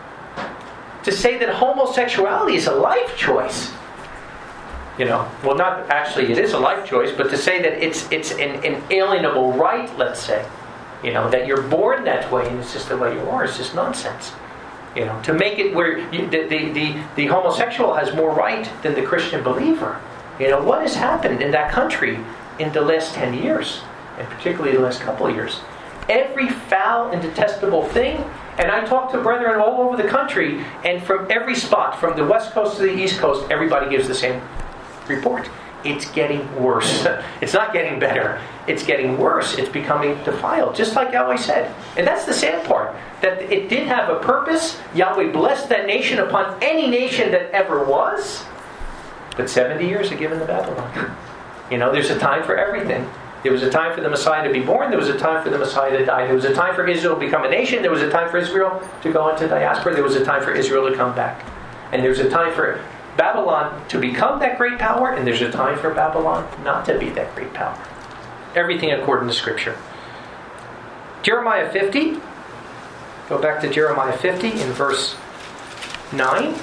To say that homosexuality is a life choice, you know, well, not actually, it is a life choice, but to say that it's it's an inalienable right, let's say, you know, that you're born that way and it's just the way you are, it's just nonsense. You know, to make it where you, the, the, the, the homosexual has more right than the Christian believer. You know, what has happened in that country in the last ten years, and particularly the last couple of years? Every foul and detestable thing. And I talk to brethren all over the country, and from every spot, from the West Coast to the East Coast, everybody gives the same report. It's getting worse. It's not getting better. It's getting worse. It's becoming defiled, just like Yahweh said. And that's the sad part, that it did have a purpose. Yahweh blessed that nation upon any nation that ever was. But seventy years are given to Babylon. You know, there's a time for everything. There was a time for the Messiah to be born. There was a time for the Messiah to die. There was a time for Israel to become a nation. There was a time for Israel to go into diaspora. There was a time for Israel to come back. And there's a time for Babylon to become that great power. And there's a time for Babylon not to be that great power. Everything according to Scripture. Jeremiah fifty. Go back to Jeremiah fifty in verse nine.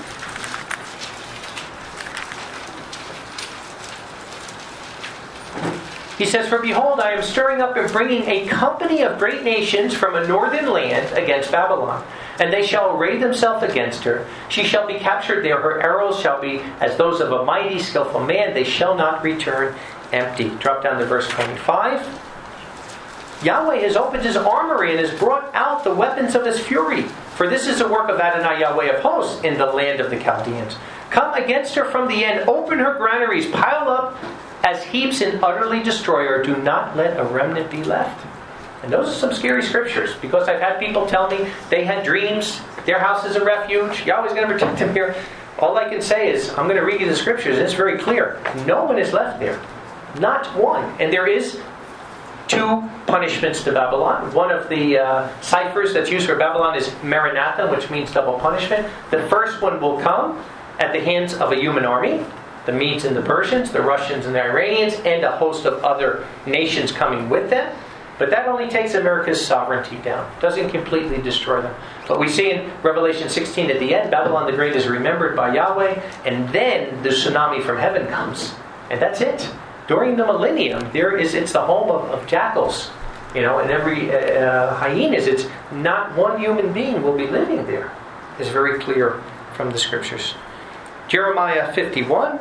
He says, "For behold, I am stirring up and bringing a company of great nations from a northern land against Babylon. And they shall array themselves against her. She shall be captured there. Her arrows shall be as those of a mighty, skillful man. They shall not return empty." Drop down to verse twenty-five. Yahweh has opened his armory and has brought out the weapons of his fury. For this is the work of Adonai Yahweh of hosts in the land of the Chaldeans. Come against her from the end. Open her granaries. Pile up as heaps and utterly destroy her. Do not let a remnant be left. And those are some scary scriptures, because I've had people tell me they had dreams, their house is a refuge, Yahweh's going to protect them here. All I can say is, I'm going to read you the scriptures, and it's very clear. No one is left there. Not one. And there is two punishments to Babylon. One of the uh, ciphers that's used for Babylon is Maranatha, which means double punishment. The first one will come at the hands of a human army, the Medes and the Persians, the Russians and the Iranians, and a host of other nations coming with them. But that only takes America's sovereignty down. Doesn't completely destroy them. But we see in Revelation sixteen at the end, Babylon the Great is remembered by Yahweh, and then the tsunami from heaven comes. And that's it. During the millennium, there is it's the home of, of jackals, you know, and every uh, hyenas. It's not one human being will be living there. It's very clear from the scriptures. Jeremiah fifty-one,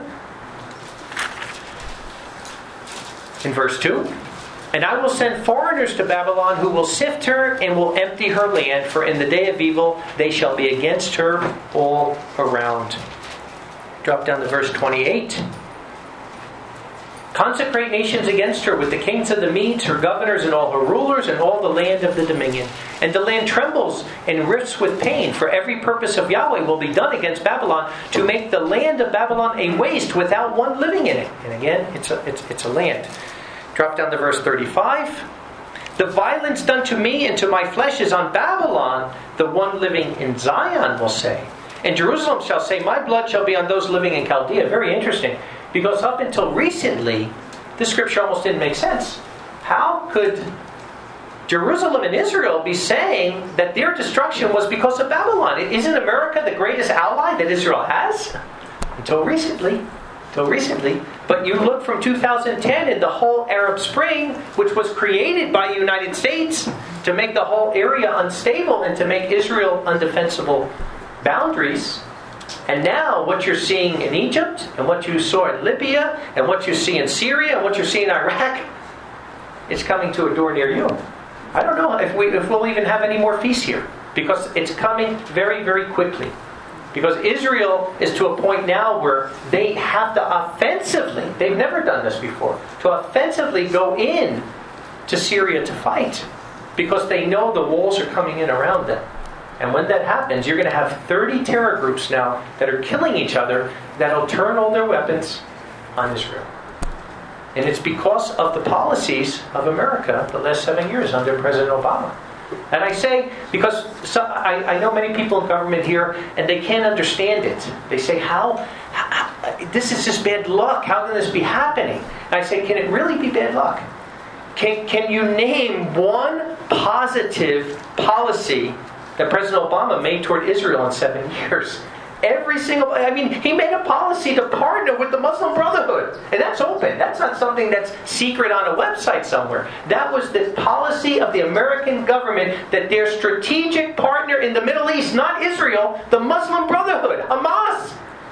in verse two. And I will send foreigners to Babylon who will sift her and will empty her land, for in the day of evil they shall be against her all around. Drop down to verse twenty-eight. Consecrate nations against her with the kings of the Medes, her governors and all her rulers, and all the land of the dominion. And the land trembles and rifts with pain, for every purpose of Yahweh will be done against Babylon, to make the land of Babylon a waste without one living in it. And again, it's a, it's, it's a land. Drop down to verse thirty-five. The violence done to me and to my flesh is on Babylon, the one living in Zion will say. And Jerusalem shall say, my blood shall be on those living in Chaldea. Very interesting. Because up until recently, this scripture almost didn't make sense. How could Jerusalem and Israel be saying that their destruction was because of Babylon? Isn't America the greatest ally that Israel has? Until recently. Until recently. But you look from two thousand ten and the whole Arab Spring, which was created by the United States to make the whole area unstable and to make Israel undefensible boundaries. And now what you're seeing in Egypt, and what you saw in Libya, and what you see in Syria, and what you're seeing in Iraq, is coming to a door near you. I don't know if, we, if we'll even have any more feasts here, because it's coming very, very quickly. Because Israel is to a point now where they have to offensively, they've never done this before, to offensively go in to Syria to fight. Because they know the walls are coming in around them. And when that happens, you're going to have thirty terror groups now that are killing each other that'll turn all their weapons on Israel. And it's because of the policies of America the last seven years under President Obama. And I say, because some, I, I know many people in government here, and they can't understand it. They say, how, how, this is just bad luck. How can this be happening? And I say, can it really be bad luck? Can, can you name one positive policy that President Obama made toward Israel in seven years? Every single, I mean, he made a policy to partner with the Muslim Brotherhood. And that's open. That's not something that's secret on a website somewhere. That was the policy of the American government, that their strategic partner in the Middle East, not Israel, the Muslim Brotherhood, Hamas.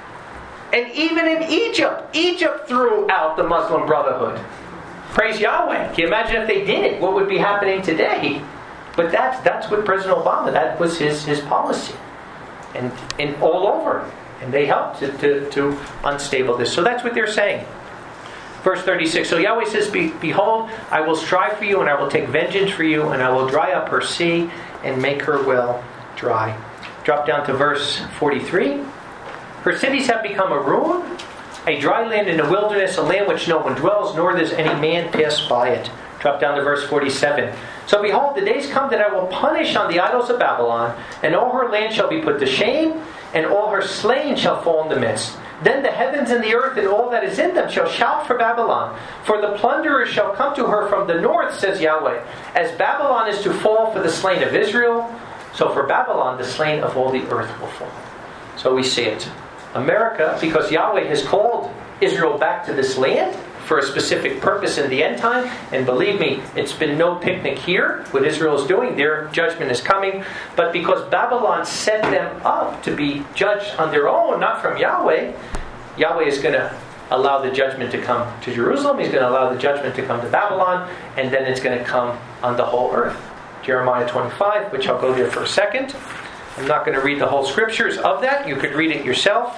And even in Egypt, Egypt threw out the Muslim Brotherhood. Praise Yahweh. Can you imagine if they did it? What would be happening today? But that's that's what President Obama, that was his, his policy. And, and all over. And they helped to, to, to unstable this. So that's what they're saying. Verse thirty-six. So Yahweh says, Be, Behold, I will strive for you, and I will take vengeance for you, and I will dry up her sea, and make her well dry. Drop down to verse forty-three. Her cities have become a ruin, a dry land in the wilderness, a land which no one dwells, nor does any man pass by it. Drop down to verse forty-seven. So behold, the days come that I will punish on the idols of Babylon, and all her land shall be put to shame, and all her slain shall fall in the midst. Then the heavens and the earth and all that is in them shall shout for Babylon. For the plunderers shall come to her from the north, says Yahweh. As Babylon is to fall for the slain of Israel, so for Babylon the slain of all the earth will fall. So we see it. America, because Yahweh has called Israel back to this land for a specific purpose in the end time, and believe me, it's been no picnic here. What Israel is doing, their judgment is coming. But because Babylon set them up to be judged on their own, not from Yahweh, Yahweh is going to allow the judgment to come to Jerusalem. He's going to allow the judgment to come to Babylon, and then it's going to come on the whole earth. Jeremiah twenty-five, which I'll go there for a second. I'm not going to read the whole scriptures of that. You could read it yourself.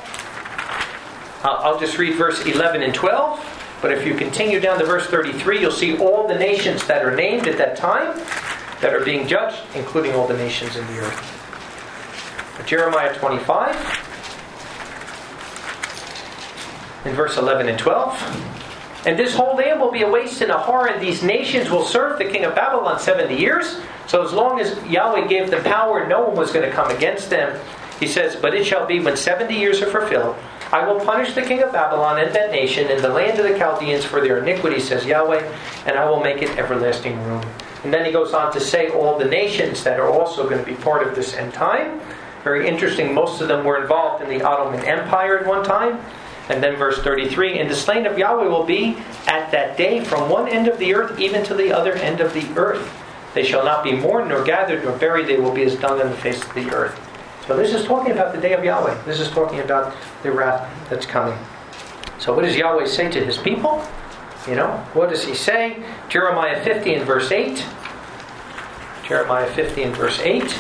Uh, I'll just read verse eleven and twelve. But if you continue down to verse thirty-three, you'll see all the nations that are named at that time that are being judged, including all the nations in the earth. But Jeremiah twenty-five, in verse eleven and twelve. And this whole land will be a waste and a horror, and these nations will serve the king of Babylon seventy years. So as long as Yahweh gave them power, no one was going to come against them. He says, but it shall be when seventy years are fulfilled, I will punish the king of Babylon and that nation and the land of the Chaldeans for their iniquity, says Yahweh, and I will make it everlasting ruin. And then he goes on to say all the nations that are also going to be part of this end time. Very interesting. Most of them were involved in the Ottoman Empire at one time. And then verse thirty-three, and the slain of Yahweh will be at that day from one end of the earth even to the other end of the earth. They shall not be mourned, nor gathered, nor buried. They will be as dung on the face of the earth. So this is talking about the day of Yahweh. This is talking about the wrath that's coming. So what does Yahweh say to his people? You know, what does he say? Jeremiah fifty and verse eight. Jeremiah fifty and verse eight.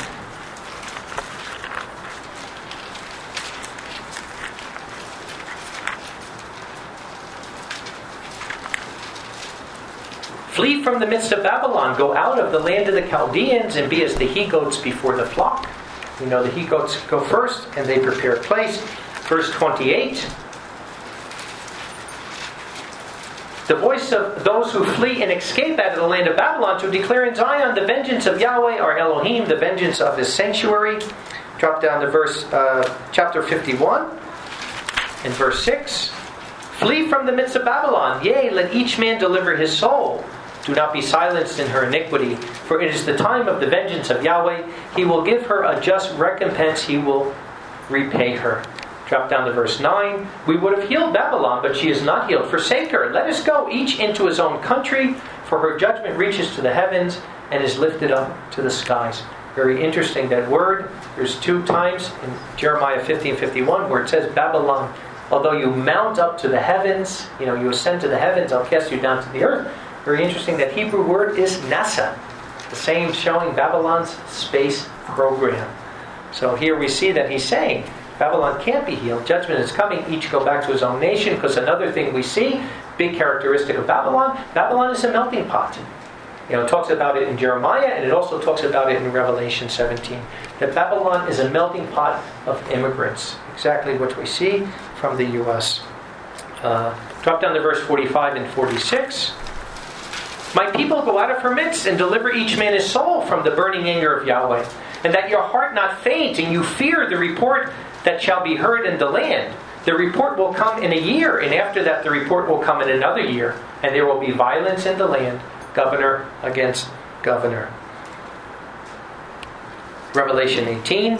Flee from the midst of Babylon. Go out of the land of the Chaldeans and be as the he-goats before the flock. You know, the he-goats go first and they prepare place. Verse twenty-eight. The voice of those who flee and escape out of the land of Babylon to declare in Zion the vengeance of Yahweh, our Elohim, the vengeance of his sanctuary. Drop down to verse uh, chapter fifty-one and verse six. Flee from the midst of Babylon. Yea, let each man deliver his soul. Do not be silenced in her iniquity, for it is the time of the vengeance of Yahweh. He will give her a just recompense. He will repay her. Drop down to verse nine. We would have healed Babylon, but she is not healed. Forsake her. Let us go, each into his own country, for her judgment reaches to the heavens and is lifted up to the skies. Very interesting, that word. There's two times in Jeremiah fifty and fifty-one where it says Babylon. Although you mount up to the heavens, you know, you ascend to the heavens, I'll cast you down to the earth. Very interesting, that Hebrew word is NASA. The same showing Babylon's space program. So here we see that he's saying, Babylon can't be healed. Judgment is coming. Each go back to his own nation. Because another thing we see, big characteristic of Babylon, Babylon is a melting pot. You know, it talks about it in Jeremiah, and it also talks about it in Revelation seventeen. That Babylon is a melting pot of immigrants. Exactly what we see from the U S Uh, drop down to verse forty-five and forty-six. My people go out of her midst and deliver each man his soul from the burning anger of Yahweh. And that your heart not faint, and you fear the report that shall be heard in the land. The report will come in a year, and after that the report will come in another year. And there will be violence in the land, governor against governor. Revelation eighteen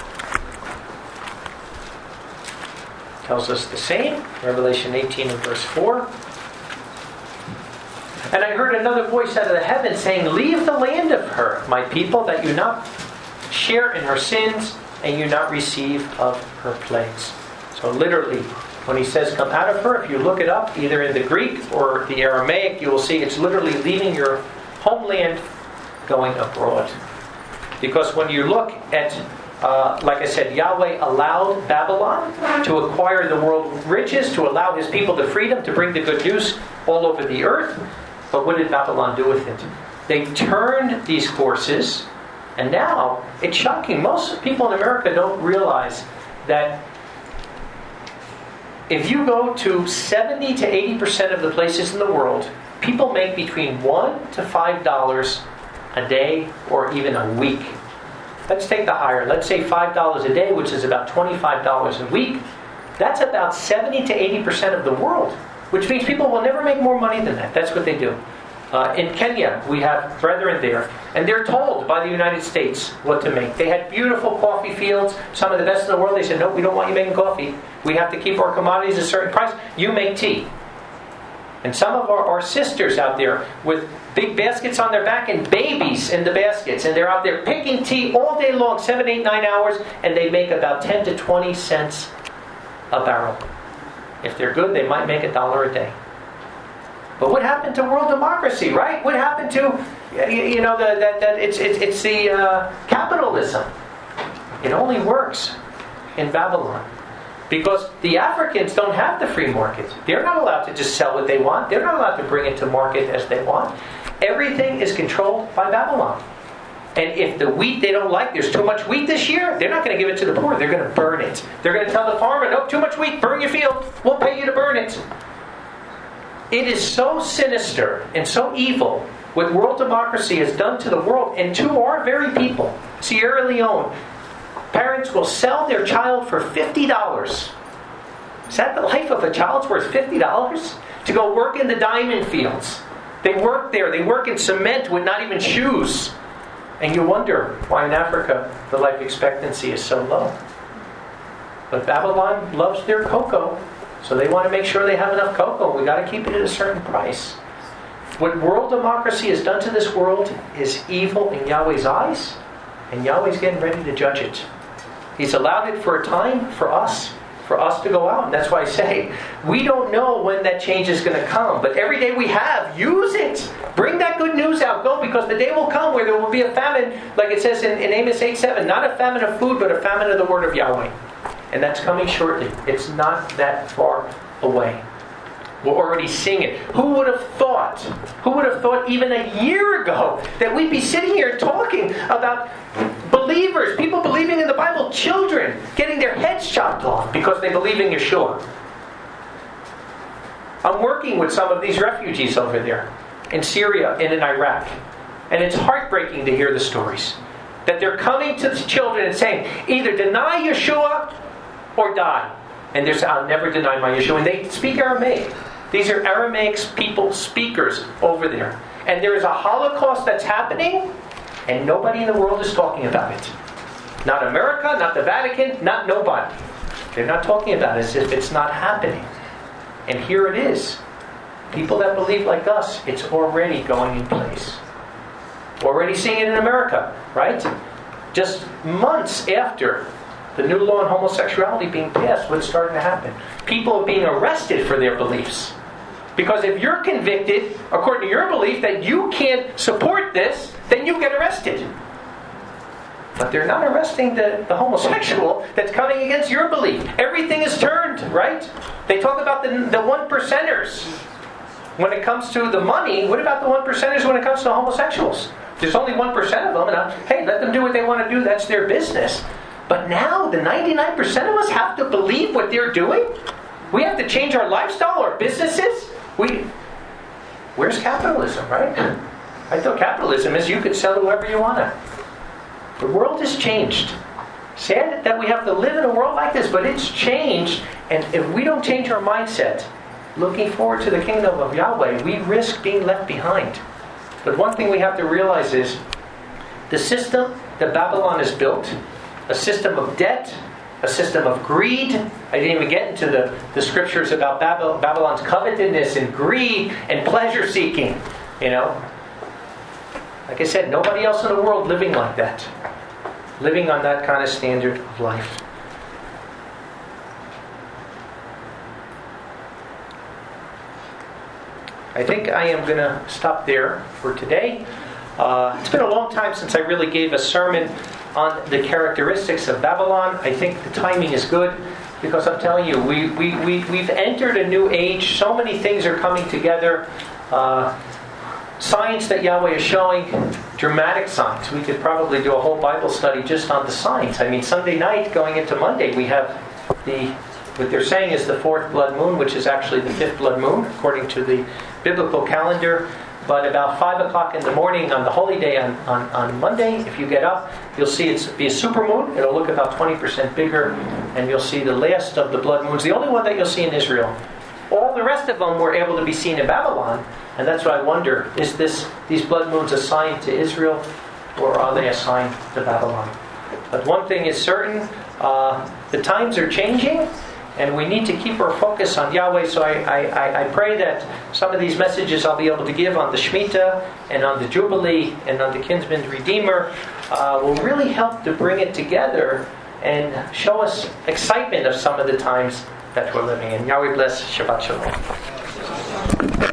tells us the same. Revelation eighteen and verse four. And I heard another voice out of the heavens saying, leave the land of her, my people, that you not share in her sins, and you not receive of her plagues. So literally, when he says come out of her, if you look it up, either in the Greek or the Aramaic, you will see it's literally leaving your homeland, going abroad. Because when you look at, uh, like I said, Yahweh allowed Babylon to acquire the world riches, to allow his people the freedom, to bring the good news all over the earth. But what did Babylon do with it? They turned these courses, and now, it's shocking. Most people in America don't realize that if you go to seventy to eighty percent of the places in the world, people make between one to five dollars a day or even a week. Let's take the higher. Let's say five dollars a day, which is about twenty-five dollars a week. That's about seventy to eighty percent of the world, which means people will never make more money than that. That's what they do. Uh, in Kenya, we have brethren there, and they're told by the United States what to make. They had beautiful coffee fields, some of the best in the world. They said, no, we don't want you making coffee. We have to keep our commodities at a certain price. You make tea. And some of our, our sisters out there with big baskets on their back and babies in the baskets, and they're out there picking tea all day long, seven, eight, nine hours, and they make about ten to twenty cents a barrel. If they're good, they might make a dollar a day. But what happened to world democracy, right? What happened to, you know, the, that that it's it's it's the uh, capitalism. It only works in Babylon because the Africans don't have the free market. They're not allowed to just sell what they want. They're not allowed to bring it to market as they want. Everything is controlled by Babylon. And if the wheat they don't like, there's too much wheat this year, they're not going to give it to the poor. They're going to burn it. They're going to tell the farmer, nope, too much wheat, burn your field. We'll pay you to burn it. It is so sinister and so evil what world democracy has done to the world and to our very people. Sierra Leone, parents will sell their child for fifty dollars. Is that the life of a child's worth fifty dollars? To go work in the diamond fields. They work there. They work in cement with not even shoes. And you wonder why in Africa the life expectancy is so low. But Babylon loves their cocoa, so they want to make sure they have enough cocoa. We've got to keep it at a certain price. What world democracy has done to this world is evil in Yahweh's eyes, and Yahweh's getting ready to judge it. He's allowed it for a time for us, for us to go out. And that's why I say, we don't know when that change is going to come. But every day we have, use it. Bring that good news out. Go, because the day will come where there will be a famine, like it says in, in Amos eight seven. Not a famine of food, but a famine of the word of Yahweh. And that's coming shortly. It's not that far away. We're already seeing it. Who would have thought, who would have thought even a year ago that we'd be sitting here talking about believers, people believing in the Bible, children getting their heads chopped off because they believe in Yeshua. I'm working with some of these refugees over there in Syria and in Iraq. And it's heartbreaking to hear the stories. That they're coming to the children and saying, either deny Yeshua or die. And they're saying, I'll never deny my Yeshua. And they speak Aramaic. These are Aramaic people, speakers over there. And there is a Holocaust that's happening, and nobody in the world is talking about it. Not America, not the Vatican, not nobody. They're not talking about it as if it's not happening. And here it is. People that believe like us, it's already going in place. Already seeing it in America, right? Just months after the new law on homosexuality being passed, what's starting to happen? People are being arrested for their beliefs. Because if you're convicted, according to your belief, that you can't support this, then you get arrested. But they're not arresting the, the homosexual that's coming against your belief. Everything is turned, right? They talk about the, the one percenters. When it comes to the money, what about the one percenters when it comes to homosexuals? There's only one percent of them, and I'm, hey, let them do what they want to do, that's their business. But now, the ninety-nine percent of us have to believe what they're doing? We have to change our lifestyle, our businesses? We, where's capitalism, right? I thought capitalism is you could sell whoever you want to. The world has changed. Sad that we have to live in a world like this, but it's changed. And if we don't change our mindset, looking forward to the kingdom of Yahweh, we risk being left behind. But one thing we have to realize is, the system that Babylon has built, a system of debt, a system of greed. I didn't even get into the, the scriptures about Babylon, Babylon's covetousness and greed and pleasure seeking. You know, like I said, nobody else in the world living like that, living on that kind of standard of life. I think I am going to stop there for today. Uh, it's been a long time since I really gave a sermon on the characteristics of Babylon. I think the timing is good because I'm telling you, we, we, we, we've entered a new age. So many things are coming together. Uh, signs that Yahweh is showing, dramatic signs. We could probably do a whole Bible study just on the signs. I mean, Sunday night going into Monday, we have the, what they're saying is the fourth blood moon, which is actually the fifth blood moon, according to the biblical calendar. But about five o'clock in the morning on the holy day on, on, on Monday, if you get up, you'll see it's be a super moon. It'll look about twenty percent bigger, and you'll see the last of the blood moons. The only one that you'll see in Israel. All the rest of them were able to be seen in Babylon, and that's why I wonder, is this these blood moons a sign to Israel, or are they a sign to Babylon? But one thing is certain, uh, the times are changing, and we need to keep our focus on Yahweh. So I, I, I pray that some of these messages I'll be able to give on the Shemitah and on the Jubilee and on the Kinsman's Redeemer uh, will really help to bring it together and show us excitement of some of the times that we're living in. Yahweh bless. Shabbat Shalom.